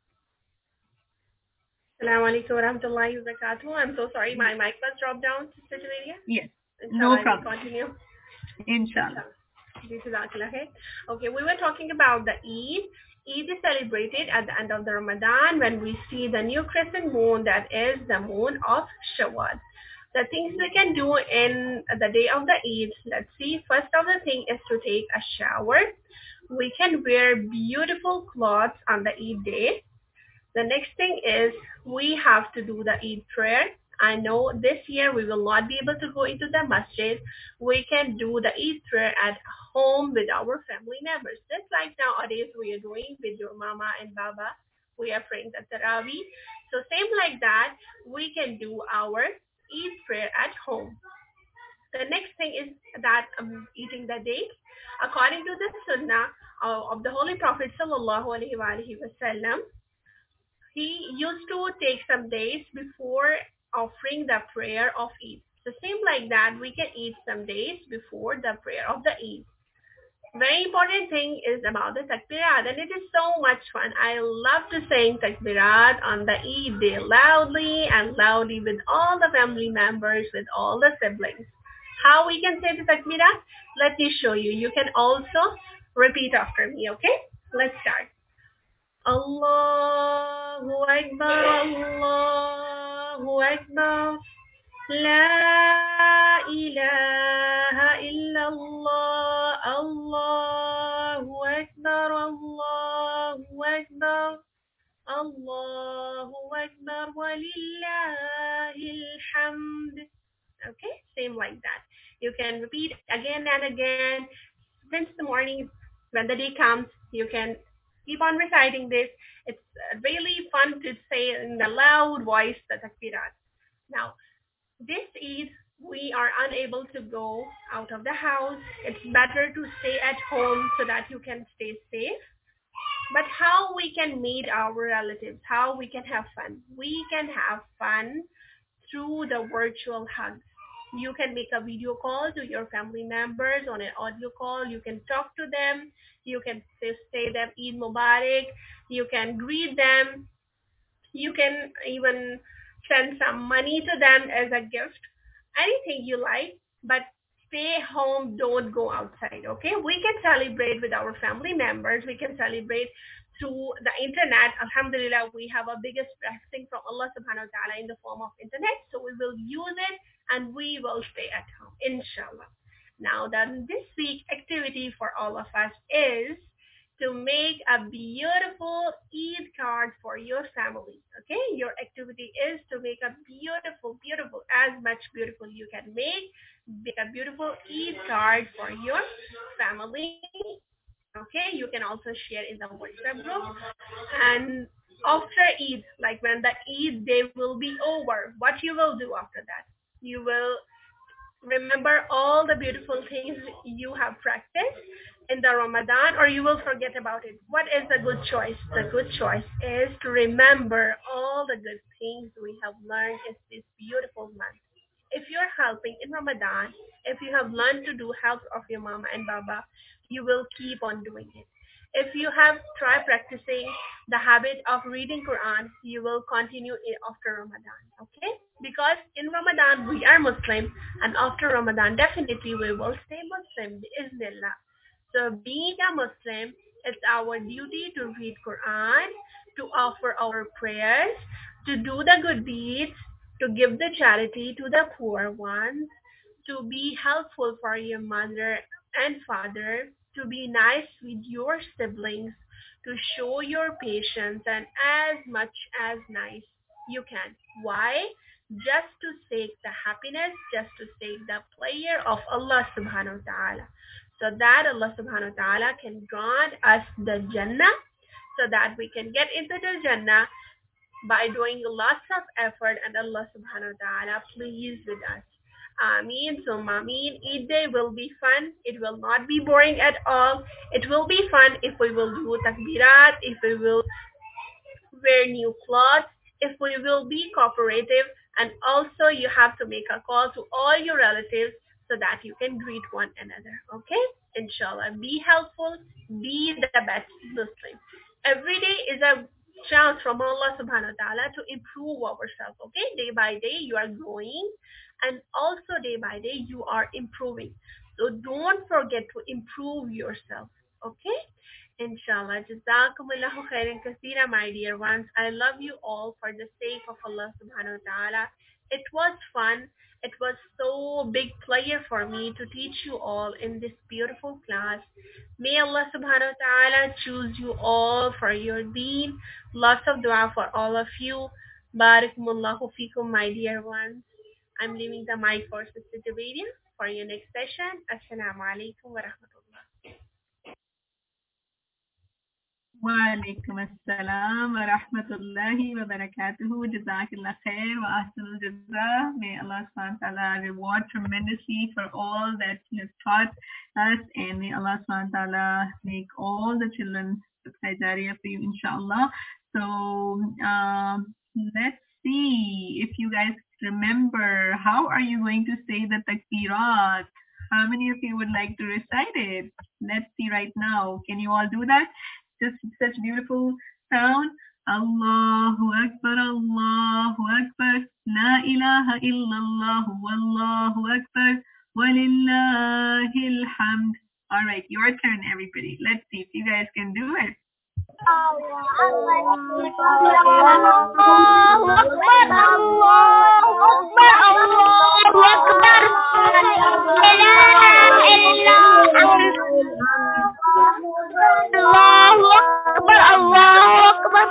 Speaker 4: Assalamu alaikum wa rahmatullahi wa barakatuh. I'm so sorry, my mic was dropped down, Sister Junadia.
Speaker 3: Yes,
Speaker 4: Inshallah,
Speaker 3: no problem.
Speaker 4: Continue.
Speaker 3: Inshallah.
Speaker 4: Okay, we were talking about the Eid. Eid is celebrated at the end of the Ramadan when we see the new crescent moon, that is the moon of Shawwal. The things we can do in the day of the Eid, let's see. First of the thing is to take a shower. We can wear beautiful clothes on the Eid day. The next thing is we have to do the Eid prayer. I know this year we will not be able to go into the masjid. We can do the Eid prayer at home with our family members. Just like nowadays we are doing with your mama and baba. We are praying the Taraweeh. So same like that, we can do our Eid prayer at home. The next thing is that eating the date. According to the Sunnah of the Holy Prophet sallallahu alaihi wasallam, he used to take some days before offering the prayer of Eid. So same like that, we can eat some days before the prayer of the Eid. Very important thing is about the takbirat, and it is so much fun. I love to sing takbirat on the Eid day loudly and loudly with all the family members, with all the siblings. How we can say the takbirat? Let me show you. You can also repeat after me, okay? Let's start. Allahu Akbar, Allahu Akbar, La ilaha illallah, Allahu Akbar, Allahu Akbar, Allahu Akbar, walillahil hamd. Okay, same like that. You can repeat again and again since the morning. When the day comes, you can keep on reciting this. It's really fun to say in the loud voice the takbirat. Now, this is we are unable to go out of the house. It's better to stay at home so that you can stay safe. But how we can meet our relatives, how we can have fun? We can have fun through the virtual hugs. You can make a video call to your family members on an audio call. You can talk to them. You can say them Eid Mubarak. You can greet them. You can even send some money to them as a gift. Anything you like, but stay home, don't go outside, okay? We can celebrate with our family members. We can celebrate through the internet. Alhamdulillah, we have a biggest blessing from Allah subhanahu wa ta'ala in the form of internet. So we will use it and we will stay at home, inshallah. Now then, this week activity for all of us is to make a beautiful Eid card for your family. Okay, your activity is to make a beautiful, as much beautiful you can make a beautiful Eid card for your family. Okay, you can also share in the WhatsApp group. And after Eid, like when the Eid day will be over, what you will do after that? You will remember all the beautiful things you have practiced in the Ramadan, or you will forget about it. What is the good choice? The good choice is to remember all the good things we have learned in this beautiful month. If you're helping in Ramadan, if you have learned to do help of your mama and baba, you will keep on doing it. If you have tried practicing the habit of reading Quran, you will continue it after Ramadan. Okay? Because in Ramadan we are Muslim, and after Ramadan definitely we will stay Muslim. Bismillah. So being a Muslim, it's our duty to read Quran, to offer our prayers, to do the good deeds, to give the charity to the poor ones, to be helpful for your mother and father, to be nice with your siblings, to show your patience and as much as nice you can. Why? Just to seek the happiness, just to seek the pleasure of Allah subhanahu wa ta'ala. So that Allah subhanahu wa ta'ala can grant us the Jannah, so that we can get into the Jannah by doing lots of effort, and Allah subhanahu wa ta'ala pleased with us. Ameen, summa ameen. Eid day will be fun. It will not be boring at all. It will be fun if we will do takbirat, if we will wear new clothes, if we will be cooperative, and also you have to make a call to all your relatives so that you can greet one another. Okay? Inshallah. Be helpful, be the best Muslim. Every day is a chance from Allah subhanahu wa ta'ala to improve ourselves. Okay? Day by day you are growing, and also day by day you are improving. So don't forget to improve yourself. Okay? Inshallah. Jazakumullahu khairan kaseera, my dear ones. I love you all for the sake of Allah subhanahu wa ta'ala. It was fun. It was so big pleasure for me to teach you all in this beautiful class. May Allah subhanahu wa ta'ala choose you all for your deen. Lots of dua for all of you. Barakumullahu fikum, my dear ones. I'm leaving the mic for Sister Javeria for your next session. Assalamu alaikum wa rahmatullah.
Speaker 3: وعليكم السلام ورحمة الله وبركاته. Jazakallah khair wa ahsanul jazaa. May Allah subhanahu wa ta'ala reward tremendously for all that you have taught us, and may Allah subhanahu wa ta'ala make all the children Jariya for you, inshallah. So let's see if you guys remember, how are you going to say the takbirat? How many of you would like to recite it? Let's see right now. Can you all do that? Just such beautiful sound. Allahu Akbar, Allahu Akbar, La ilaha illallah, Wallahu Akbar, Walillahil hamd. All right, your turn, everybody. Let's see if you guys can do it.
Speaker 2: Allahu Akbar, Allahu Akbar, Allahu Akbar, La ilaha illallah. Allahu Akbar, Allahu Akbar,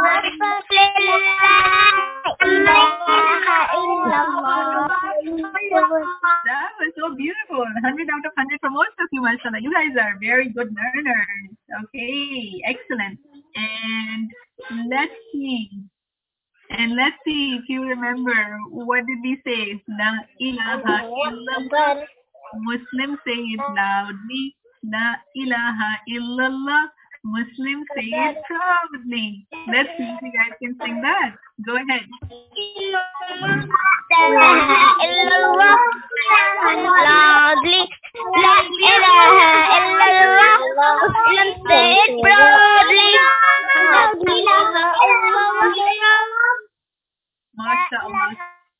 Speaker 3: That was so beautiful. 100 out of 100 for most of you, mashallah. You guys are very good learners. Okay, excellent. And let's see if you remember, what did we say? La ilaha illallah. Muslims say it loudly. La ilaha illallah. Muslims say it proudly. Let's see if you guys can sing that. Go ahead.
Speaker 2: La ilaha illallah. Loudly. La ilaha illallah. Muslims say it proudly. La ilaha illallah.
Speaker 3: MashaAllah.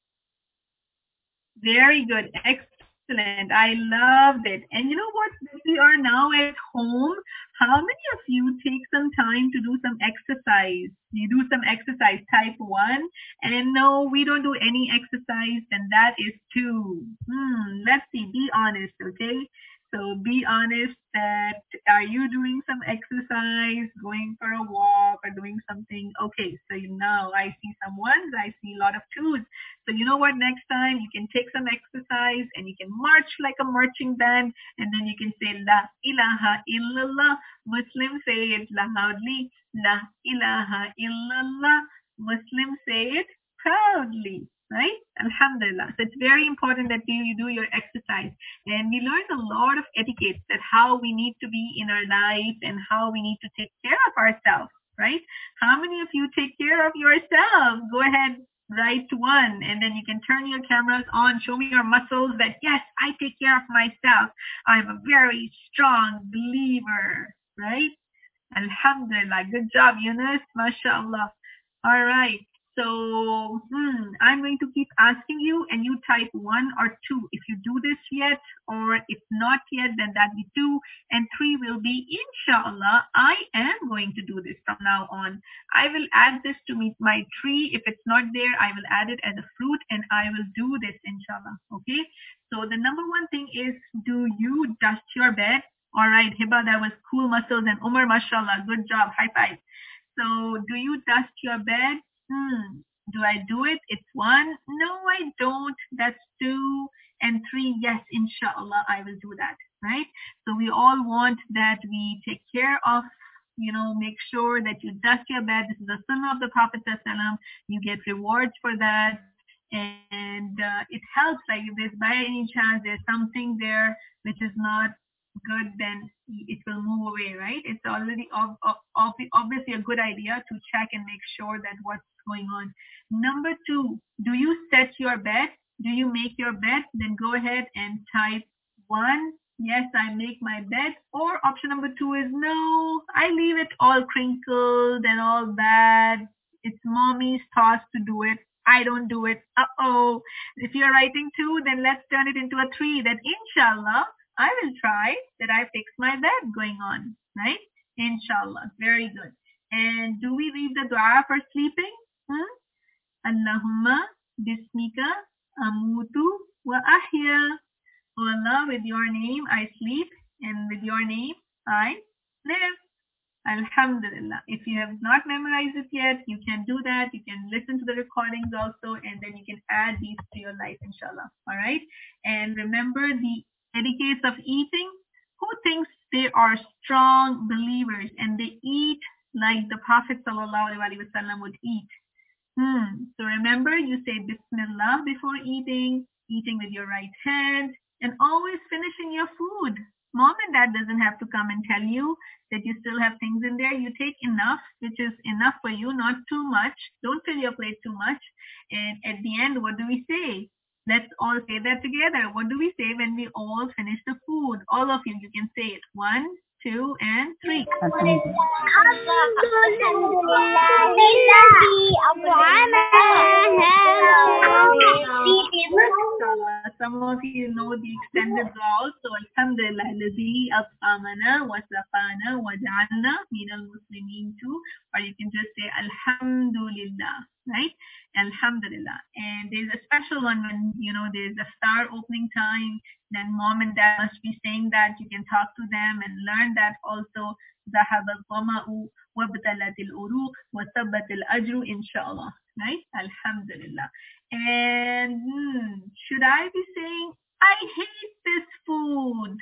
Speaker 3: Very good. Excellent. I loved it. And you know what? We are now at home. How many of you take some time to do some exercise? You do some exercise, type 1. And no, we don't do any exercise, then that is 2. Let's see. Be honest, okay? So be honest that, are you doing some exercise, going for a walk, or doing something? Okay, so now I see some 1s, I see a lot of 2s. So you know what, next time you can take some exercise and you can march like a marching band, and then you can say La ilaha illallah. Muslims say it loudly. La ilaha illallah. Muslims say it proudly. right? Alhamdulillah. So it's very important that you do your exercise. And we learned a lot of etiquette, that how we need to be in our life and how we need to take care of ourselves, right? How many of you take care of yourselves? Go ahead, write one, and then you can turn your cameras on, show me your muscles that, yes, I take care of myself. I'm a very strong believer, right? Alhamdulillah. Good job, Yunus. MashaAllah. All right. So I'm going to keep asking you, and you type 1 or 2 if you do this yet, or if not yet, then that be 2, and 3 will be inshallah. I am going to do this from now on. I will add this to my tree. If it's not there, I will add it as a fruit, and I will do this inshallah. Okay. So the number one thing is, do you dust your bed? All right, Hiba, that was cool muscles, and Umar, mashallah, good job, high five. So, do you dust your bed? Do I do it? It's 1. No, I don't. That's 2. And 3, yes, inshallah, I will do that, right? So, we all want that we take care of, make sure that you dust your bed. This is the sunnah of the Prophet ﷺ. You get rewards for that. And it helps, like if there's by any chance there's something there which is not good, then it will move away, right? It's already obviously a good idea to check and make sure that what's going on. Number 2, do you set your bed? Do you make your bed? Then go ahead and type 1. Yes, I make my bed. Or option number 2 is no, I leave it all crinkled and all bad. It's mommy's task to do it. I don't do it. If you're writing 2, then let's turn it into a 3. That inshallah, I will try that I fix my bed going on, right? Inshallah. Very good. And do we read the dua for sleeping? Allahumma bismika amutu wa ahya. Oh Allah, with your name I sleep, and with your name I live. Alhamdulillah. If you have not memorized it yet, you can do that. You can listen to the recordings also, and then you can add these to your life, inshallah. All right? And remember the etiquettes of eating. Who thinks they are strong believers and they eat like the Prophet ﷺ would eat? So remember, you say Bismillah before eating with your right hand, and always finishing your food. Mom and dad doesn't have to come and tell you that you still have things in there. You take enough, which is enough for you, not too much. Don't fill your plate too much. And at the end, what do we say? Let's all say that together. What do we say when we all finish the food? All of you can say it. 1, 2, and 3. Some of you know the extended dua also. Alhamdulillah, alladhi at'amana wa saqana wa ja'alna minal muslimin too. Or you can just say Alhamdulillah, right? Alhamdulillah. And there's a special one when, there's a star opening time, then mom and dad must be saying that. You can talk to them and learn that also. ذهب الظمأ وابتلت الأروق وثبت الأجر inshallah, right? Alhamdulillah. And should I be saying, I hate this food?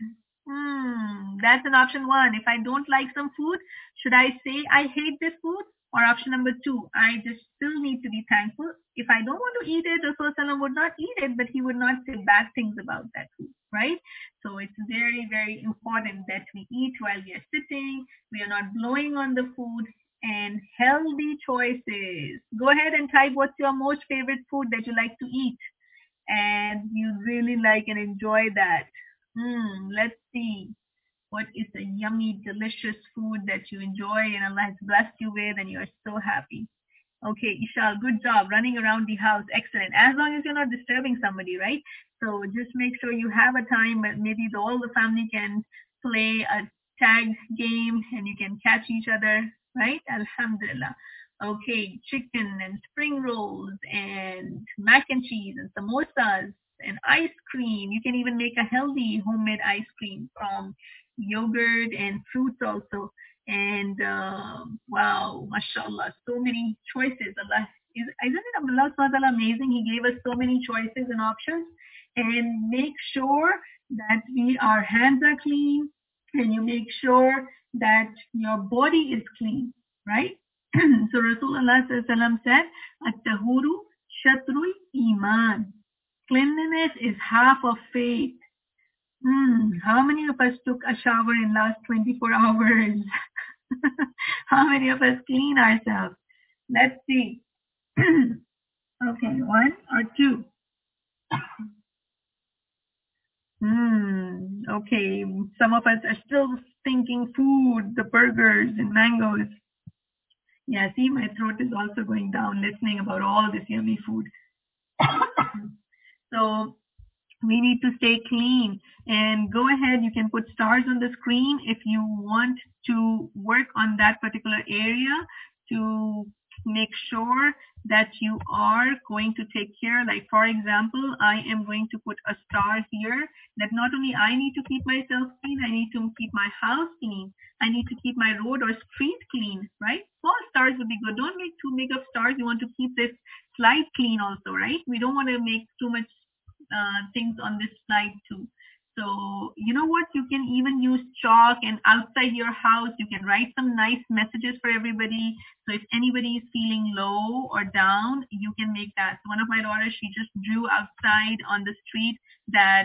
Speaker 3: That's an option 1. If I don't like some food, should I say I hate this food? Or option number 2, I just still need to be thankful. If I don't want to eat it, Rasulullah would not eat it, but he would not say bad things about that food, right? So it's very, very important that we eat while we are sitting. We are not blowing on the food. And healthy choices. Go ahead and type what's your most favorite food that you like to eat and you really like and enjoy that. Let's see. What is a yummy, delicious food that you enjoy and Allah has blessed you with and you're so happy? Okay, Ishal, good job running around the house. Excellent. As long as you're not disturbing somebody, right? So just make sure you have a time where maybe all the family can play a tag game and you can catch each other, right? Alhamdulillah. Okay, chicken and spring rolls and mac and cheese and samosas and ice cream. You can even make a healthy homemade ice cream from yogurt and fruits also. And wow, mashallah, so many choices. Isn't it Allah SWT amazing? He gave us so many choices and options. And make sure that our hands are clean, and you make sure that your body is clean, right? So Rasulullah SAW said, At-tahuru Shatrul Iman. Cleanliness is half of faith. How many of us took a shower in last 24 hours? How many of us clean ourselves? Let's see. Okay, 1 or 2? Okay, some of us are still thinking food, the burgers and mangoes. Yeah, see, my throat is also going down listening about all this yummy food. So we need to stay clean, and go ahead, you can put stars on the screen if you want to work on that particular area to make sure that you are going to take care. Like, for example, I am going to put a star here that not only I need to keep myself clean, I need to keep my house clean, I need to keep my road or street clean, right? Small stars would be good. Don't make too big of stars. You want to keep this slide clean also, right? We don't want to make too much things on this slide too. So you know what, you can even use chalk, and outside your house you can write some nice messages for everybody. So if anybody is feeling low or down, you can make that. So one of my daughters, she just drew outside on the street that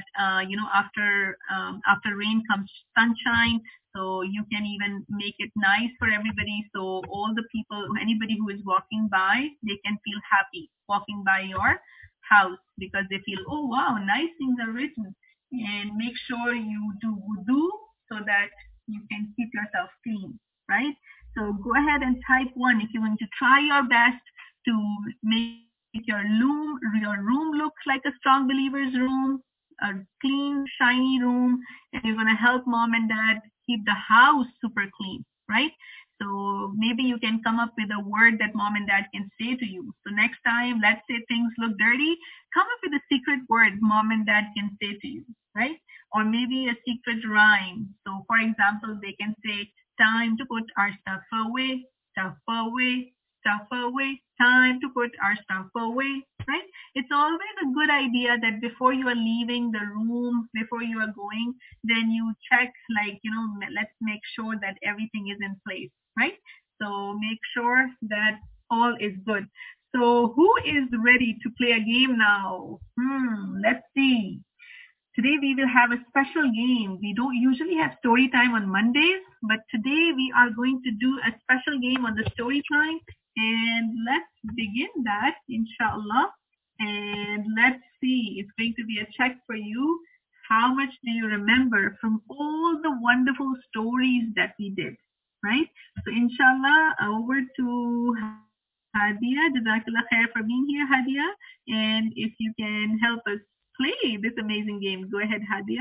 Speaker 3: after rain comes sunshine. So you can even make it nice for everybody, so all the people, anybody who is walking by, they can feel happy walking by your house because they feel, oh wow, nice things are written. And make sure you do wudu so that you can keep yourself clean, right? So go ahead and type 1 if you want to try your best to make your room look like a strong believer's room, a clean, shiny room, and you're going to help mom and dad keep the house super clean, right? So maybe you can come up with a word that mom and dad can say to you. So next time, let's say things look dirty, come up with a secret word mom and dad can say to you, right? Or maybe a secret rhyme. So for example, they can say, time to put our stuff away, stuff away, stuff away, time to put our stuff away, right? It's always a good idea that before you are leaving the room, before you are going, then you check, like, let's make sure that everything is in place, right? So make sure that all is good. So who is ready to play a game now? Let's see. Today we will have a special game. We don't usually have story time on Mondays, but today we are going to do a special game on the story time. And let's begin that, inshallah. And let's see, it's going to be a check for you. How much do you remember from all the wonderful stories that we did, right? So inshallah, over to Hadia. Jazakallah khair for being here, Hadia. And if you can help us play this amazing game, go ahead, Hadia.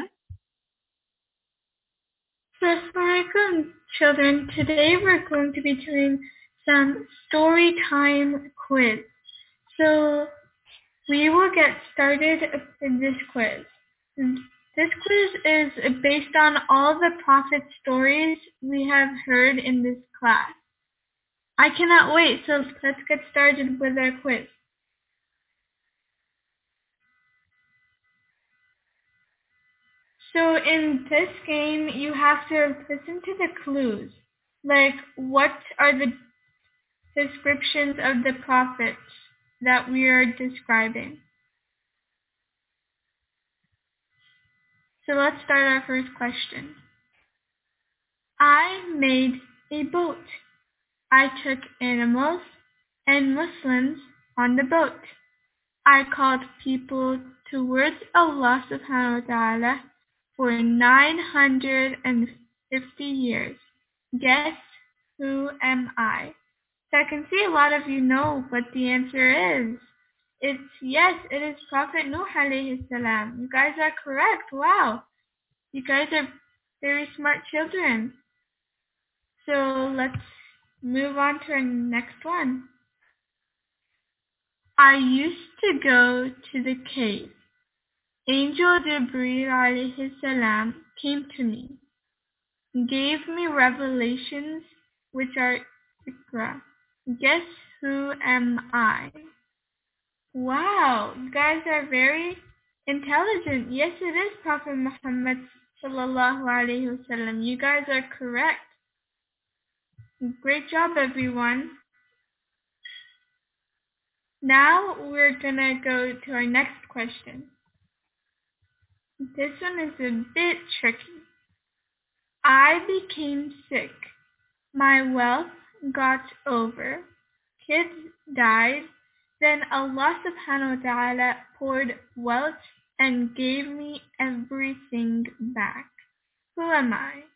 Speaker 2: Assalamualaikum, children. Today we're going to be doing some story time quiz. So we will get started in this quiz. This quiz is based on all the prophet stories we have heard in this class. I cannot wait, so let's get started with our quiz. So in this game, you have to listen to the clues. Like, what are the descriptions of the prophets that we are describing? So let's start our first question. I made a boat. I took animals and Muslims on the boat. I called people towards Allah subhanahu wa ta'ala for 950 years. Guess who am I? So I can see a lot of you know what the answer is. It is Prophet Nuh alayhi salam. You guys are correct. Wow. You guys are very smart children. So let's move on to our next one. I used to go to the cave. Angel Jibreel alayhi salam came to me, gave me revelations which are Iqra. Guess who am I? Wow, you guys are very intelligent. Yes, it is Prophet Muhammad sallallahu alayhi wasallam. You guys are correct. Great job, everyone. Now we're gonna go to our next question. This one is a bit tricky. I became sick. My wealth got over. Kids died. Then Allah subhanahu wa ta'ala poured wealth and gave me everything back. Who am I?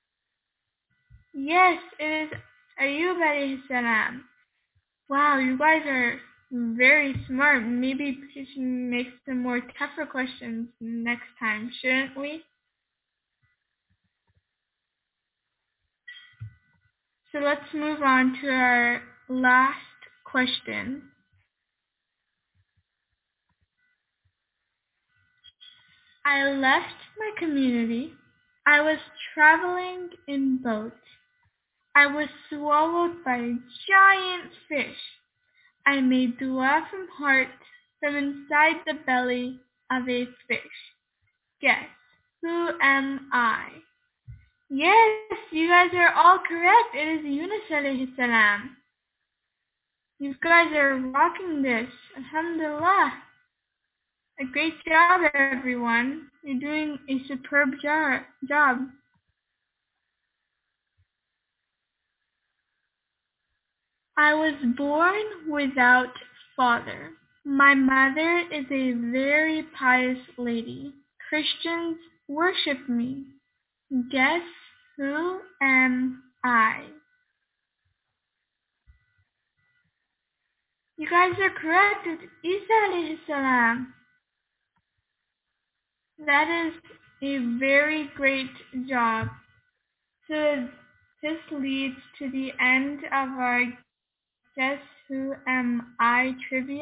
Speaker 2: Yes, it is Ayub alayhi salam. Wow, you guys are very smart. Maybe we should make some more tougher questions next time, shouldn't we? So let's move on to our last question. I left my community. I was traveling in boat. I was swallowed by a giant fish. I made dua from heart from inside the belly of a fish. Guess, who am I? Yes, you guys are all correct. It is Yunus alayhi salam. You guys are rocking this. Alhamdulillah. A great job, everyone. You're doing a superb job. I was born without father. My mother is a very pious lady. Christians worship me. Guess who am I? You guys are correct. It's Isa alayhi salam. That is a very great job. So this leads to the end of our Guess Who Am I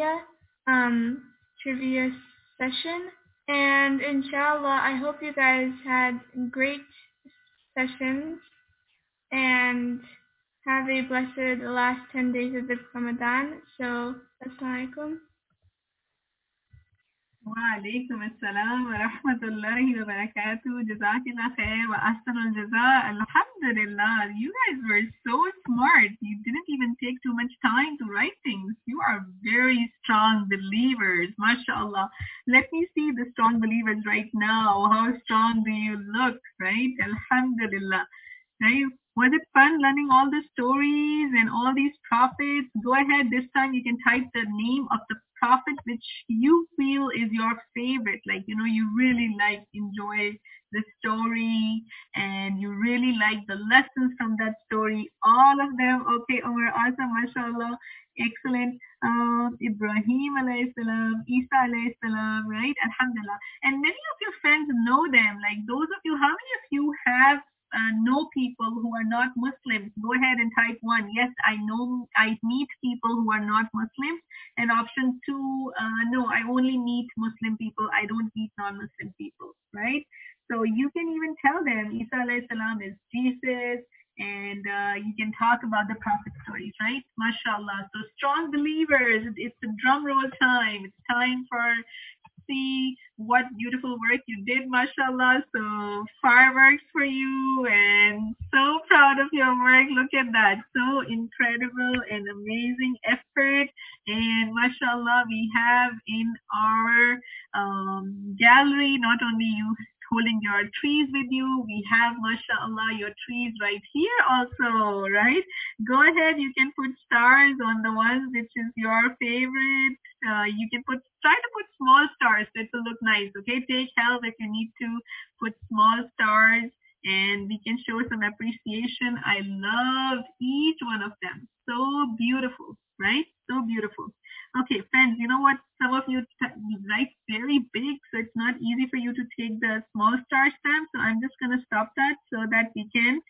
Speaker 2: trivia session. And inshallah, I hope you guys had great sessions and have a blessed last 10 days of the Ramadan. So, assalamu alaikum.
Speaker 3: وعليكم السلام ورحمة الله وبركاته. Jazakallah khair wa ahsanul jaza. Alhamdulillah. You guys were so smart. You didn't even take too much time to write things. You are very strong believers. MashaAllah. Let me see the strong believers right now. How strong do you look, right? Alhamdulillah. Right? Was it fun learning all the stories and all these prophets? Go ahead. This time you can type the name of the prophet which you feel is your favorite. Like, you really enjoy the story and you really like the lessons from that story. All of them. Okay, Umar, awesome, mashallah. Excellent. Ibrahim alayhi salam, Isa alayhi salam, right? Alhamdulillah. And many of your friends know them. Like those of you, how many of you have know people who are not Muslims? Go ahead and type 1. Yes, I know, I meet people who are not Muslims. And option 2, no, I only meet Muslim people. I don't meet non-Muslim people, right? So you can even tell them Isa alayhi salam is Jesus, and you can talk about the prophet stories, right? MashaAllah. So strong believers, it's a drum roll time. It's time for see what beautiful work you did, mashallah. So fireworks for you and so proud of your work. Look at that. So incredible and amazing effort. And mashallah, we have in our gallery, not only you holding your trees with you, we have mashallah your trees right here also, right? Go ahead, you can put stars on the ones which is your favorite. You can try to put small stars so it will look nice. Okay, take help if you need to put small stars and we can show some appreciation. I love each one of them. So beautiful, right? So beautiful. Okay, friends, you know what? Some of you write very big, so it's not easy for you to take the small star stamp. So I'm just going to stop that so that we can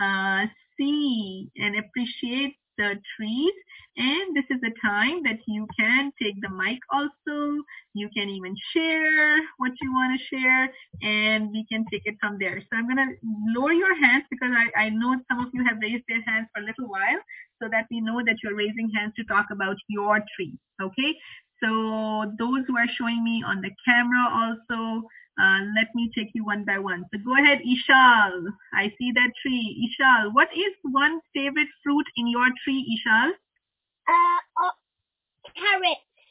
Speaker 3: see and appreciate the trees. And this is the time that you can take the mic also. You can even share what you want to share and we can take it from there. So I'm going to lower your hands because I know some of you have raised their hands for a little while so that we know that you're raising hands to talk about your tree. Okay. So those who are showing me on the camera also, let me take you one by one. So go ahead, Ishal. I see that tree. Ishal, what is one favorite fruit in your tree, Ishal?
Speaker 2: Carrot.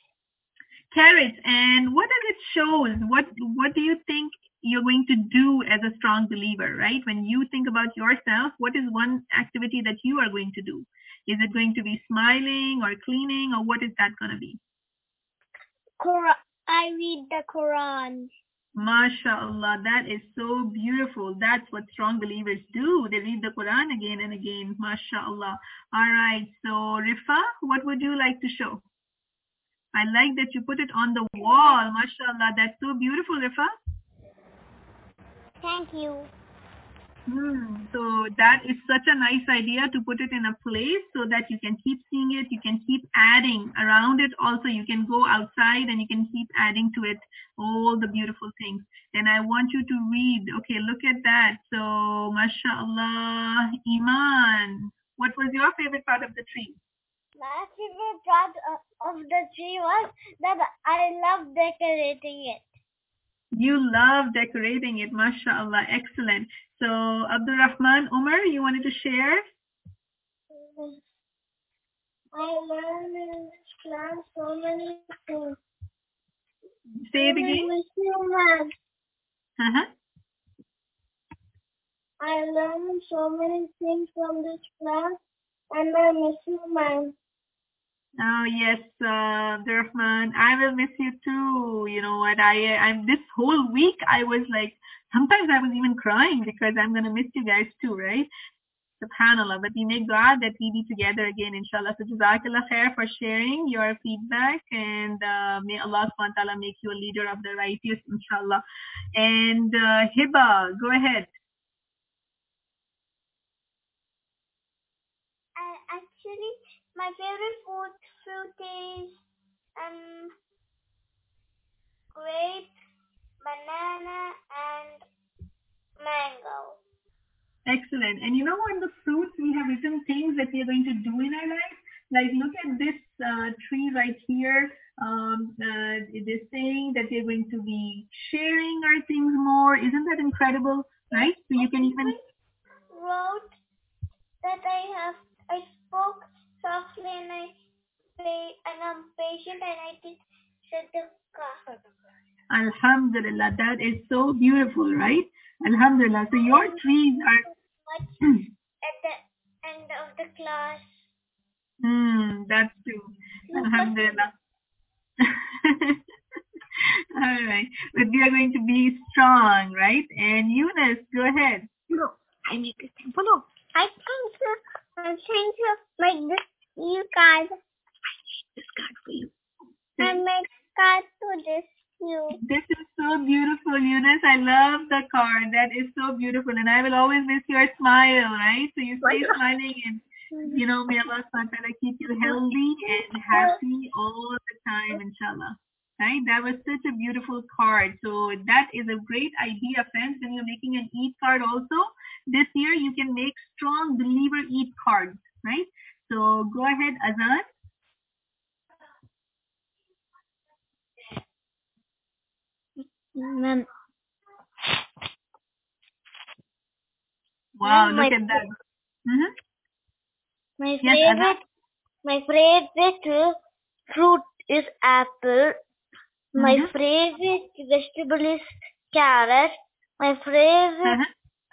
Speaker 3: carrots. And what does it shows? What do you think you're going to do as a strong believer, right? When you think about yourself, what is one activity that you are going to do? Is it going to be smiling or cleaning, or what is that going to be?
Speaker 2: I read the Quran.
Speaker 3: MashaAllah, that is so beautiful. That's what strong believers do. They read the Quran again and again. MashaAllah. All right, so Rifa, what would you like to show? I like that you put it on the wall. MashaAllah, that's so beautiful, Rifa.
Speaker 2: Thank you.
Speaker 3: So that is such a nice idea to put it in a place so that you can keep seeing it. You can keep adding around it. Also, you can go outside and you can keep adding to it all the beautiful things. And I want you to read. Okay, look at that. So, MashaAllah, Iman. What was your favorite part of the tree?
Speaker 2: My favorite part of the tree was that I love decorating it.
Speaker 3: You love decorating it, MashaAllah, excellent. So, Abdul Rahman, Umar, you wanted to share?
Speaker 2: I learned in this class so many things.
Speaker 3: Say it again.
Speaker 2: I learned so many things from this class, and I miss you, man.
Speaker 3: Oh yes, Abdul Rahman, I will miss you too. You know what? I'm this whole week I was like, sometimes I was even crying because I'm gonna miss you guys too, right? Subhanallah. But we make dua that we be together again, inshallah. So Jazakallah khair for sharing your feedback, and may Allah subhanahu wa ta'ala make you a leader of the righteous, inshallah. And Hiba, go ahead.
Speaker 2: Actually, my favorite fruit is grape, banana, and mango.
Speaker 3: Excellent. And you know what, the fruits, we have written things that we are going to do in our life. Like, look at this tree right here. It is saying that we're going to be sharing our things more. Isn't that incredible? Right? So you can even
Speaker 2: wrote that I spoke softly and I'm patient and I did sadaqah.
Speaker 3: Alhamdulillah, that is so beautiful, right? Alhamdulillah. So your trees are
Speaker 2: at the end of the class.
Speaker 3: That's true. Alhamdulillah. All right. But we are going to be strong, right? And Yunus, go ahead.
Speaker 2: No, I make this thing. Follow. I think like this you card. I make this card for you. I make card for this you.
Speaker 3: This is so beautiful, Yunus. I love the card. That is so beautiful. And I will always miss your smile, right? So you stay smiling and you know, may Allah subhanahu wa ta'ala keep you healthy and happy all the time, inshallah. Right? That was such a beautiful card. So that is a great idea, friends. When you're making an Eid card also, this year you can make strong believer Eid cards, right? So go ahead, Azan. Wow, look at that.
Speaker 2: My favorite fruit is apple. My favorite vegetable is carrot. My favorite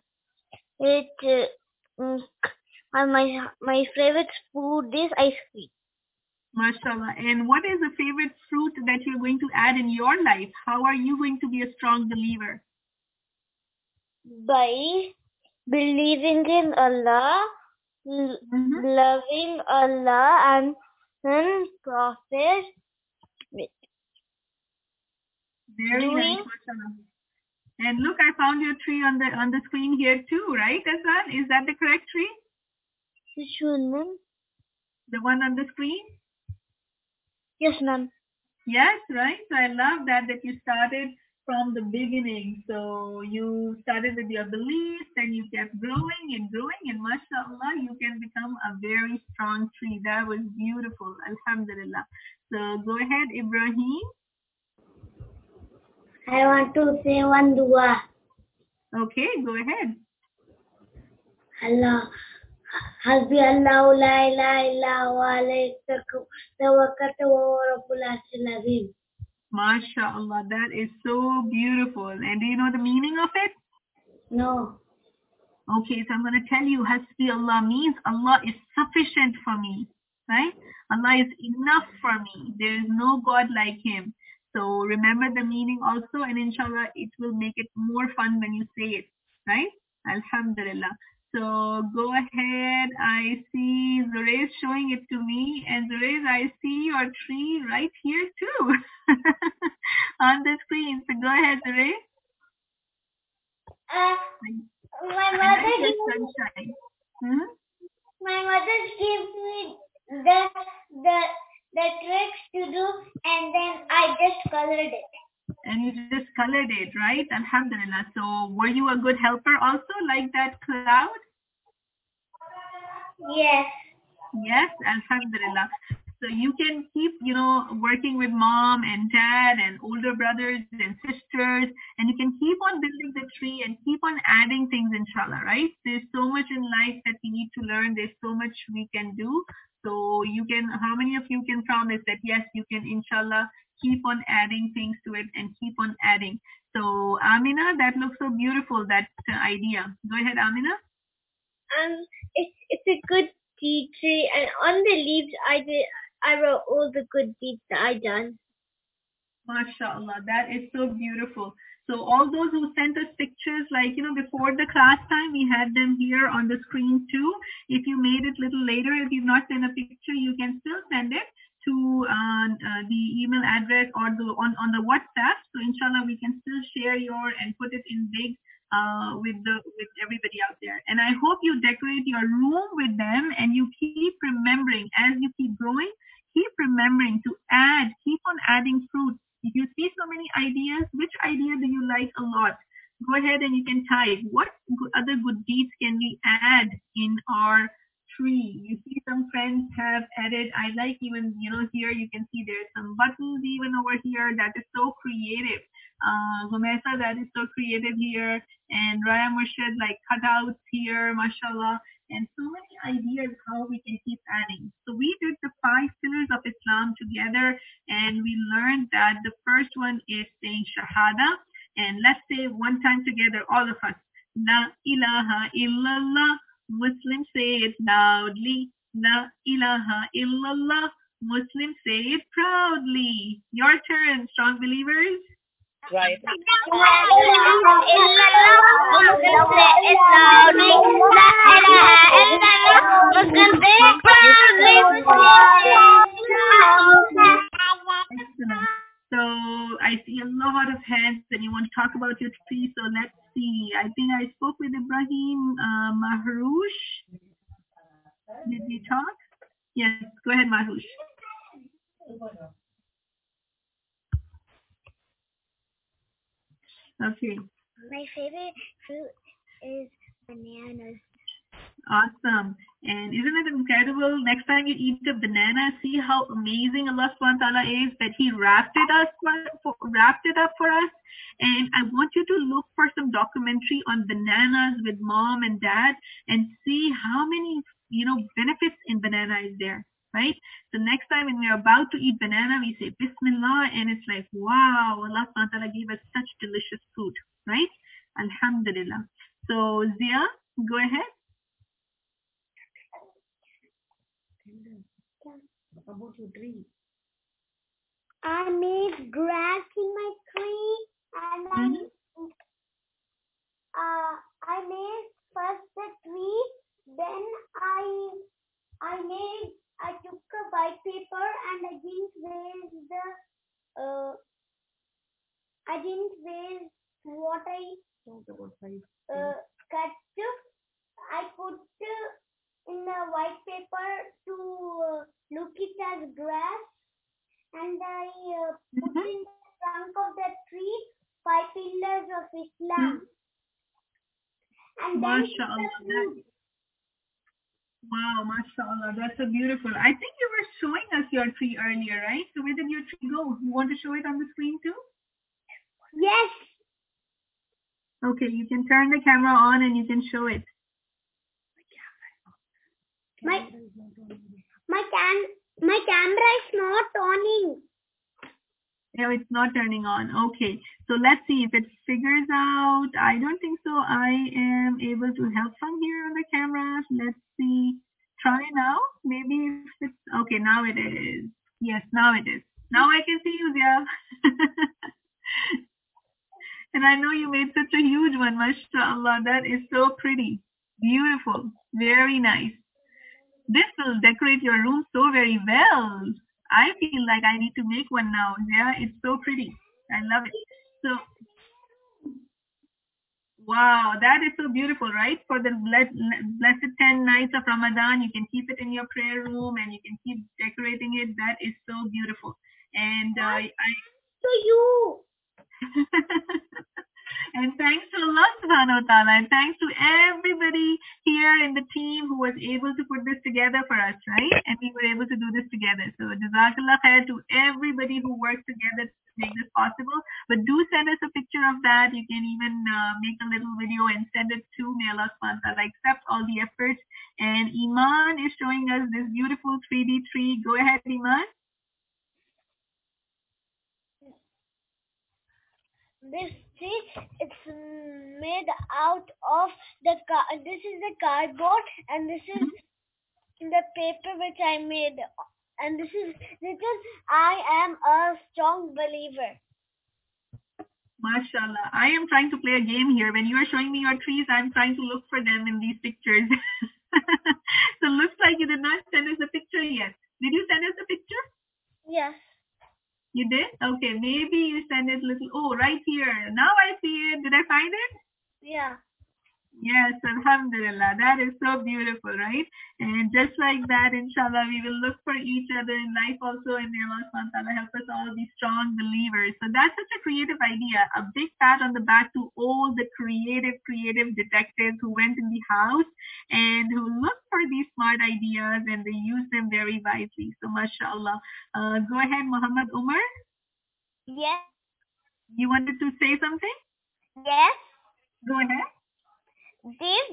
Speaker 2: my favorite food is ice cream.
Speaker 3: MashaAllah. And what is the favorite fruit that you're going to add in your life? How are you going to be a strong believer?
Speaker 2: By believing in Allah, loving Allah and Prophet.
Speaker 3: Very nice, MashaAllah. And look, I found your tree on the screen here too, right, Azan? Is that the correct tree?
Speaker 2: Which one, ma'am?
Speaker 3: The one on the screen?
Speaker 2: Yes, ma'am.
Speaker 3: Yes, right. So I love that you started from the beginning. So you started with your beliefs, and you kept growing and growing, and mashallah, you can become a very strong tree. That was beautiful. Alhamdulillah. So go ahead, Ibrahim.
Speaker 2: I want to say one dua.
Speaker 3: Okay, go ahead.
Speaker 2: Allah. Hasbi Allah la ilaha illa huwa alayhi tawakkaltu wa huwa rabbul arshil azim.
Speaker 3: MashaAllah, that is so beautiful. And do you know the meaning of it?
Speaker 2: No.
Speaker 3: Okay, so I'm going to tell you, Hasbi Allah means Allah is sufficient for me, right? Allah is enough for me. There is no God like Him. So remember the meaning also, and inshallah, it will make it more fun when you say it, right? Alhamdulillah. So go ahead. I see Zurez showing it to me, and Zurez, I see your tree right here too on the screen. So go ahead, Zurez.
Speaker 2: My mother
Speaker 3: Your
Speaker 2: gave
Speaker 3: sunshine.
Speaker 2: my mother gave me the tricks to do, and then I just colored it.
Speaker 3: And you just colored it, right? Alhamdulillah. So were you a good helper also, like that cloud?
Speaker 2: Yes.
Speaker 3: Yes, Alhamdulillah. So you can keep, working with mom and dad and older brothers and sisters, and you can keep on building the tree and keep on adding things, inshallah, right? There's so much in life that we need to learn. There's so much we can do. So how many of you can promise that, yes, you can, inshallah, keep on adding things to it and keep on adding. So Amina, that looks so beautiful, that idea. Go ahead, Amina.
Speaker 2: It's a good deed tree, and on the leaves I wrote all the good deeds that I done.
Speaker 3: MashaAllah, that is so beautiful. So all those who sent us pictures, like, before the class time, we had them here on the screen too. If you made it a little later, if you've not sent a picture, you can still send it to the email address or on the WhatsApp. So inshallah, we can still share and put it in big with everybody out there. And I hope you decorate your room with them, and you keep remembering as you keep growing. Keep remembering to keep on adding fruits. If you see so many ideas, which idea do you like a lot? Go ahead and you can type. What other good deeds can we add in our tree? You see some friends have added, I like even, here you can see there's some buttons even over here. That is so creative. Gomesa, that is so creative here. And Raya Murshid, like cutouts here, mashallah. And so many ideas how we can keep adding. So we did the 5 pillars of Islam together, and we learned that the first one is saying Shahada. And let's say one time together, all of us. La ilaha illallah. Muslims say it loudly. La ilaha illallah. Muslims say it proudly. Your turn, strong believers.
Speaker 5: Right.
Speaker 3: Excellent. So I see a lot of hands and you want to talk about your tree. So let's see. I think I spoke with Ibrahim Mahroush. Did we talk? Yes, go ahead, Mahroush. Okay.
Speaker 2: My favorite fruit is bananas.
Speaker 3: Awesome. And isn't it incredible? Next time you eat a banana, see how amazing Allah subhanahu wa ta'ala is, that He wrapped it up for us. And I want you to look for some documentary on bananas with mom and dad and see how many, benefits in banana is there, right? So next time when we're about to eat banana, we say Bismillah, and it's like, wow, Allah subhanahu wa ta'ala gave us such delicious food, right? Alhamdulillah. So Zia, go ahead.
Speaker 2: About your tree. I made grass in my tree, and I made first the tree, then I took a white paper and I didn't waste what I cut. I put in a white paper to look it as grass, and I put in the trunk of the tree 5 pillars of Islam. And then
Speaker 3: wow, mashallah, that's so beautiful. I think you were showing us your tree earlier, right? So where did your tree go? You want to show it on the screen too?
Speaker 2: Yes.
Speaker 3: Okay, you can turn the camera on and you can show it.
Speaker 2: My camera is not on.
Speaker 3: Yeah, it's not turning on. Okay. So let's see if it figures out. I don't think so. I am able to help from here on the camera. Let's see. Try now. Maybe if it's okay. Now it is. Yes, now it is. Now I can see you, Zia. And I know you made such a huge one. MashaAllah. That is so pretty. Beautiful. Very nice. This will decorate your room so very well. I feel like I need to make one now. Yeah, it's so pretty. I love it. So, wow, that is so beautiful, right? For the blessed 10 nights of Ramadan, you can keep it in your prayer room and you can keep decorating it. That is so beautiful. And
Speaker 2: To you.
Speaker 3: And thanks to Allah subhanahu wa ta'ala, and thanks to everybody here in the team who was able to put this together for us, right? And we were able to do this together. So Jazakallah khair to everybody who worked together to make this possible. But do send us a picture of that. You can even make a little video and send it to May Allah subhanahu wa ta'ala accept all the efforts. And Iman is showing us this beautiful 3D tree. Go ahead, Iman.
Speaker 2: This tree, it's made out of this is the cardboard, and this is the paper which I made, and this is written, I am a strong believer.
Speaker 3: MashaAllah. I am trying to play a game here. When you are showing me your trees, I'm trying to look for them in these pictures. So looks like you did not send us a picture yet. Did you send us a picture?
Speaker 2: Yes.
Speaker 3: You did? Okay, maybe you send it little. Oh, right here. Now I see it. Did I find it?
Speaker 2: Yeah.
Speaker 3: Yes, Alhamdulillah. That is so beautiful, right? And just like that, inshallah, we will look for each other in life also, and may Allah subhanahu wa ta'ala help us all be strong believers. So that's such a creative idea. A big pat on the back to all the creative detectives who went in the house and who looked for these smart ideas and they used them very wisely. So mashallah. Go ahead, Muhammad Umar.
Speaker 2: Yes.
Speaker 3: You wanted to say something?
Speaker 2: Yes.
Speaker 3: Go ahead.
Speaker 2: These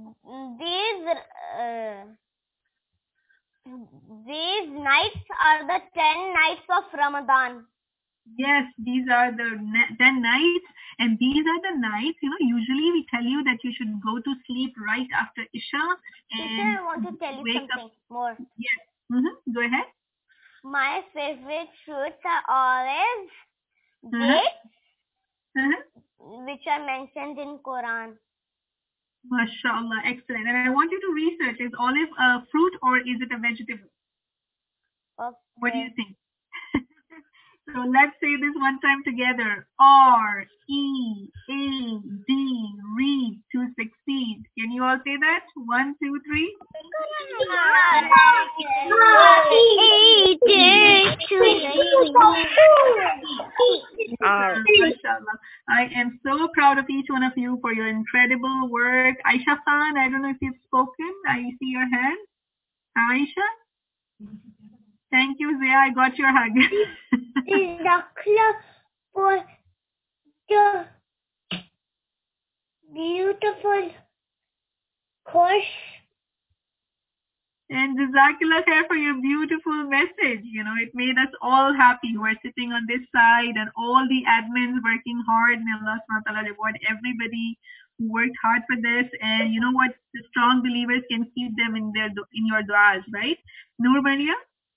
Speaker 2: nights are the 10 nights of Ramadan.
Speaker 3: Yes, these are the 10 nights, and these are the nights, usually we tell you that you should go to sleep right after Isha. And
Speaker 2: I want to tell you something more.
Speaker 3: Yes. Go ahead.
Speaker 2: My favorite fruits are olives, dates, which are mentioned in Quran.
Speaker 3: MashaAllah, excellent. And I want you to research, is olive a fruit or is it a vegetable?
Speaker 2: Okay.
Speaker 3: What do you think? So let's say this one time together. R-E-A-D, read to succeed. Can you all say that? 1, 2, 3. MashaAllah. I am so proud of each one of you for your incredible work. Aisha Khan, I don't know if you've spoken. I see your hand. Aisha? Thank you, Zia. I got your hug.
Speaker 2: Is the club for the beautiful course?
Speaker 3: And Jazakallah khair for your beautiful message. It made us all happy who are sitting on this side and all the admins working hard. May Allah subhanahu wa ta'ala reward everybody who worked hard for this. And you know what? The strong believers can keep them in your du'as, right? Noor Maria?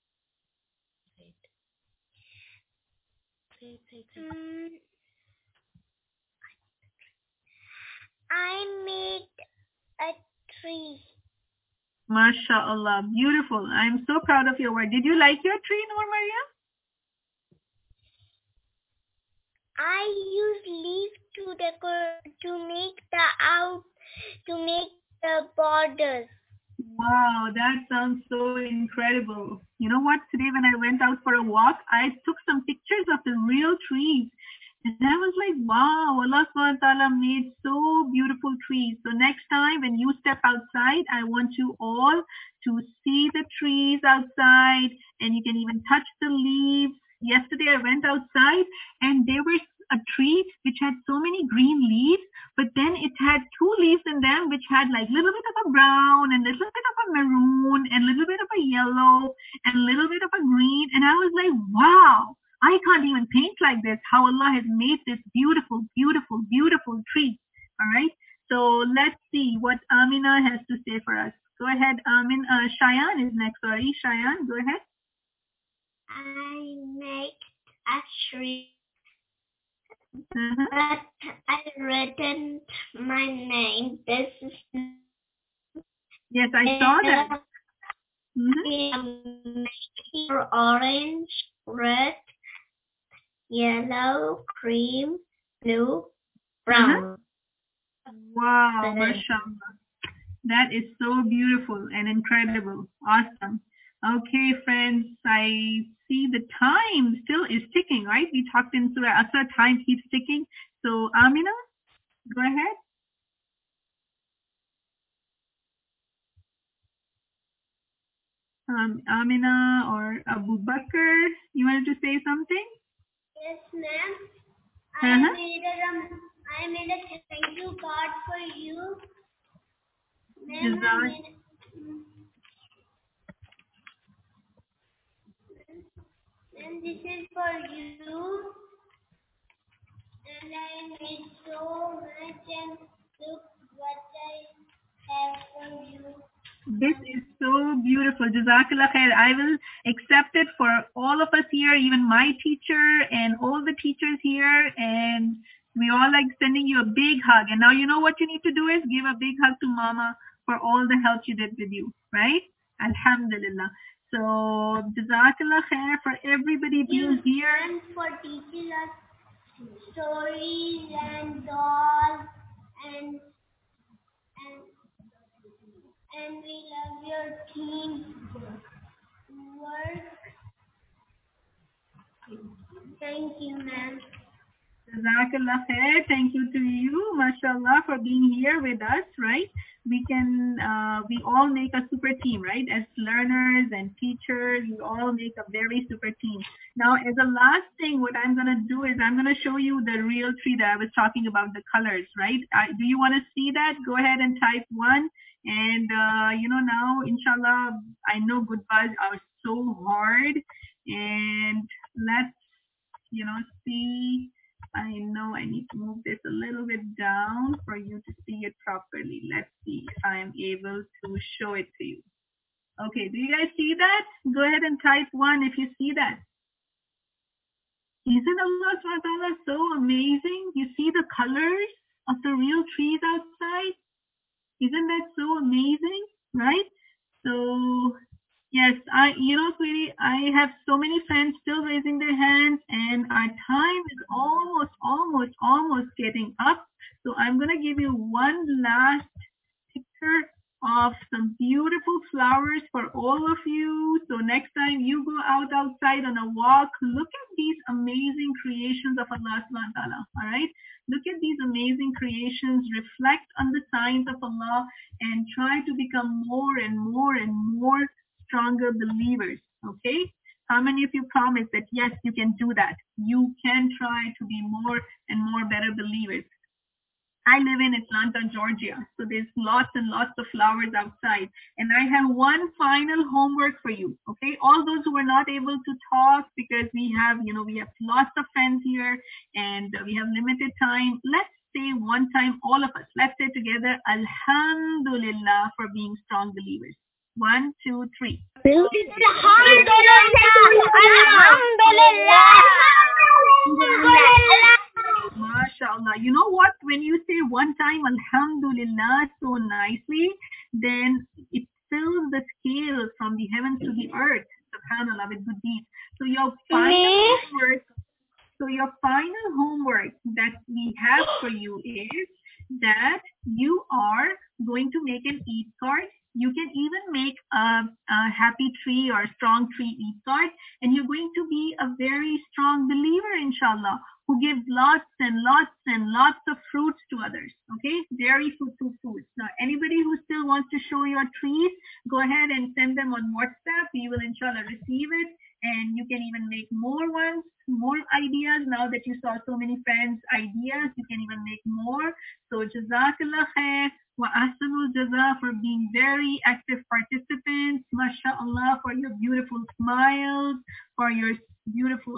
Speaker 2: I made a tree.
Speaker 3: MashaAllah, beautiful. I'm so proud of your work. Did you like your tree, Noor Maria?
Speaker 2: I use leaves to make the borders.
Speaker 3: Wow, that sounds so incredible. You know what? Today when I went out for a walk, I took some pictures of the real trees. And I was like, wow, Allah subhanahu wa ta'ala made so beautiful trees. So next time when you step outside, I want you all to see the trees outside and you can even touch the leaves. Yesterday I went outside and there was a tree which had so many green leaves, but then it had 2 leaves in them which had like little bit of a brown and little bit of a maroon and little bit of a yellow and little bit of a green. And I was like, wow. I can't even paint like this. How Allah has made this beautiful, beautiful, beautiful tree. All right. So let's see what Amina has to say for us. Go ahead, Amin. Shayan is next. Sorry, Shayan, go ahead.
Speaker 2: I make a tree, but I written my name. This is.
Speaker 3: Yes, I saw that.
Speaker 2: Making orange, red, yellow, cream, blue, brown.
Speaker 3: Wow, mashallah. That is so beautiful and incredible. Awesome. Okay, friends, I see the time still is ticking, right? We talked in Surah Asr, time keeps ticking. So, Amina, go ahead. Amina or Abu Bakr, you wanted to say something?
Speaker 2: Yes, ma'am. I made a thank you card for you. Ma'am, and this is for you. And I made so much, and look what I have for you.
Speaker 3: This is so beautiful. Jazakallah khair. I will accept it for all of us here, even my teacher and all the teachers here. And we all like sending you a big hug. And now you know what you need to do is give a big hug to Mama for all the help she did with you, right? Alhamdulillah. So Jazakallah khair for everybody being here.
Speaker 2: And for teaching us stories and dolls and we love your team work. Thank you, ma'am.
Speaker 3: Jazakallah khair. Thank you to you, mashallah, for being here with us, right? We all make a super team, right? As learners and teachers, we all make a very super team. Now, as a last thing, what I'm going to do is I'm going to show you the real tree that I was talking about, the colors, right? Do you want to see that? Go ahead and type 1. And, now, inshallah, I know goodbyes are so hard. And let's, see. I know I need to move this a little bit down for you to see it properly. Let's see if I am able to show it to you. Okay, do you guys see that? Go ahead and type 1 if you see that. Isn't Allah subhanahu wa ta'ala so amazing? You see the colors of the real trees outside? Isn't that so amazing? Right? So yes, sweetie, I have so many friends still raising their hands and our time is almost getting up. So I'm going to give you one last picture of some beautiful flowers for all of you. So next time you go outside on a walk, look at these amazing creations of Allah subhanahu wa ta'ala. All right. Look at these amazing creations, reflect on the signs of Allah and try to become more and more and more stronger believers. Okay. How many of you promise that yes, you can do that? You can try to be more and more better believers. I live in Atlanta, Georgia, so there's lots and lots of flowers outside. And I have one final homework for you, okay? All those who are not able to talk because we have lots of friends here and we have limited time. Let's say one time, all of us, let's say together, Alhamdulillah for being strong believers. 1, 2, 3. MashaAllah. You know what? When you say one time Alhamdulillah so nicely, then it fills the scale from the heavens to the earth. SubhanAllah, with good deeds. So your final homework that we have for you is that you are going to make an Eid card. You can even make a happy tree or a strong tree Eid card, and you're going to be a very strong believer, inshallah, who gives lots and lots and lots of fruits to others. Okay, very fruitful foods. Now, anybody who still wants to show your trees, go ahead and send them on WhatsApp. We will inshallah receive it, and you can even make more ones, more ideas. Now that you saw so many friends' ideas, you can even make more. So Jazakallah khair wa ahsanul jaza for being very active participants. MashaAllah for your beautiful smiles, for your beautiful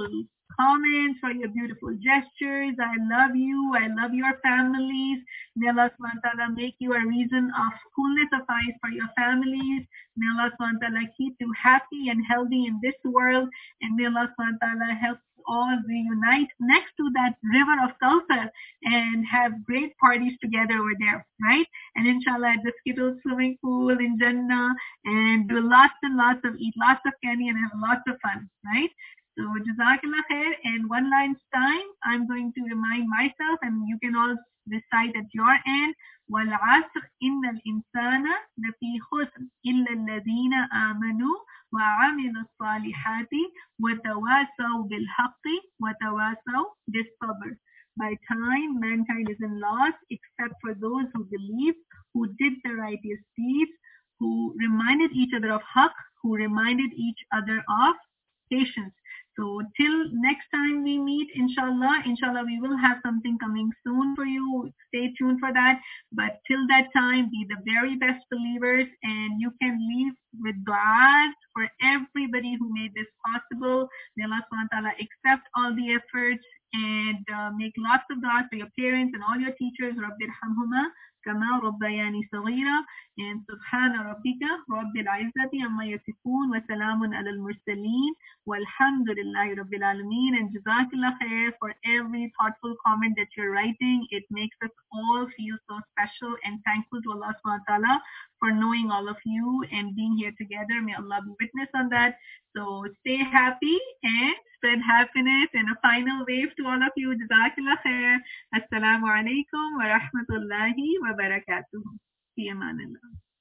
Speaker 3: comments, for your beautiful gestures. I love you. I love your families. May Allah subhanahu wa ta'ala make you a reason of coolness of eyes for your families. May Allah subhanahu wa ta'ala keep you happy and healthy in this world. And may Allah subhanahu wa ta'ala help all reunite next to that river of Kawthar and have great parties together over there, right? And inshallah at the Skittles swimming pool in Jannah, and do lots and lots of eat lots of candy and have lots of fun, right? So Jazakallah khair. And one line's time, I'm going to remind myself, and you can all recite at your end. وَالْعَصْرِ إِنَّ الْإِنسَانَ لَفِي خُسْرٍ إِلَّا الَّذِينَ آمَنُوا وَعَمِلُوا الصَّالِحَاتِ وَتَوَاصَوْا بِالْحَقِّ وَتَوَاصَوْا بِالصَّبْرِ. By time, mankind is in loss except for those who believed, who did the righteous deeds, who reminded each other of haqq, who reminded each other of patience. So till next time we meet, inshallah, we will have something coming soon for you. Stay tuned for that. But till that time, be the very best believers, and you can leave with du'as for everybody who made this possible. May Allah subhanahu wa ta'ala accept all the efforts, and make lots of du'as for your parents and all your teachers. Rabbi irhamhuma kama rabbayani saghira. And subhana rabbika rabbil izzati amma yasifun wa salamun alal mursaleen walhamdulillahi rabbil alameen. And jazakallah khair for every thoughtful comment that you're writing. It makes us all feel so special and thankful to Allah subhanahu wa ta'ala for knowing all of you and being here together. May Allah be witness on that. So stay happy and spread happiness. And a final wave to all of you. Jazakallah khair. Assalamu alaikum wa rahmatullahi wa barakatuh. Fi amanillah.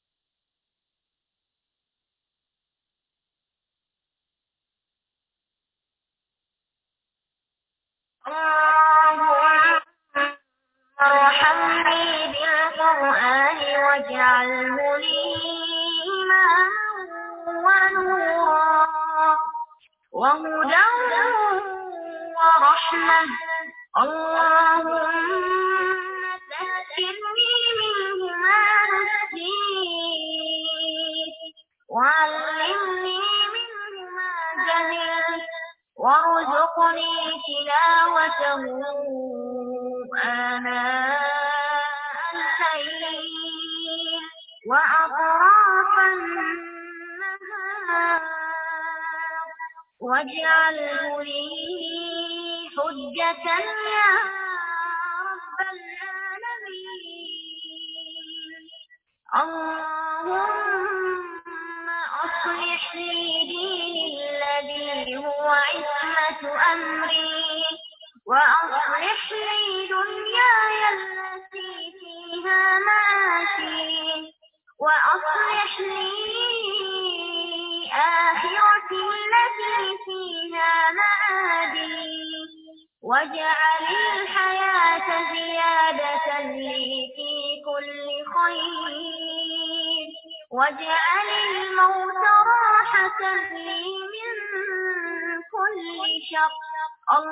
Speaker 2: ارحمني بالقرآن واجعله لي إماما ونورا وهدى ورحمة. اللهم ذكرني منه ما نسيت وعلمني منه ما جهلت وارزقني تلاوته آناء الليل وأطراف النهار واجعله لي حجة يا رب العالمين. اللهم أصلح لي ديني الذي هو عصمة أمري وأصلح لي دنياي التي فيها معاشي وأصلح لي آخرتي التي فيها معادي واجعل الحياة زيادة لي في كل خير واجعل الموت راحة لي من كل شر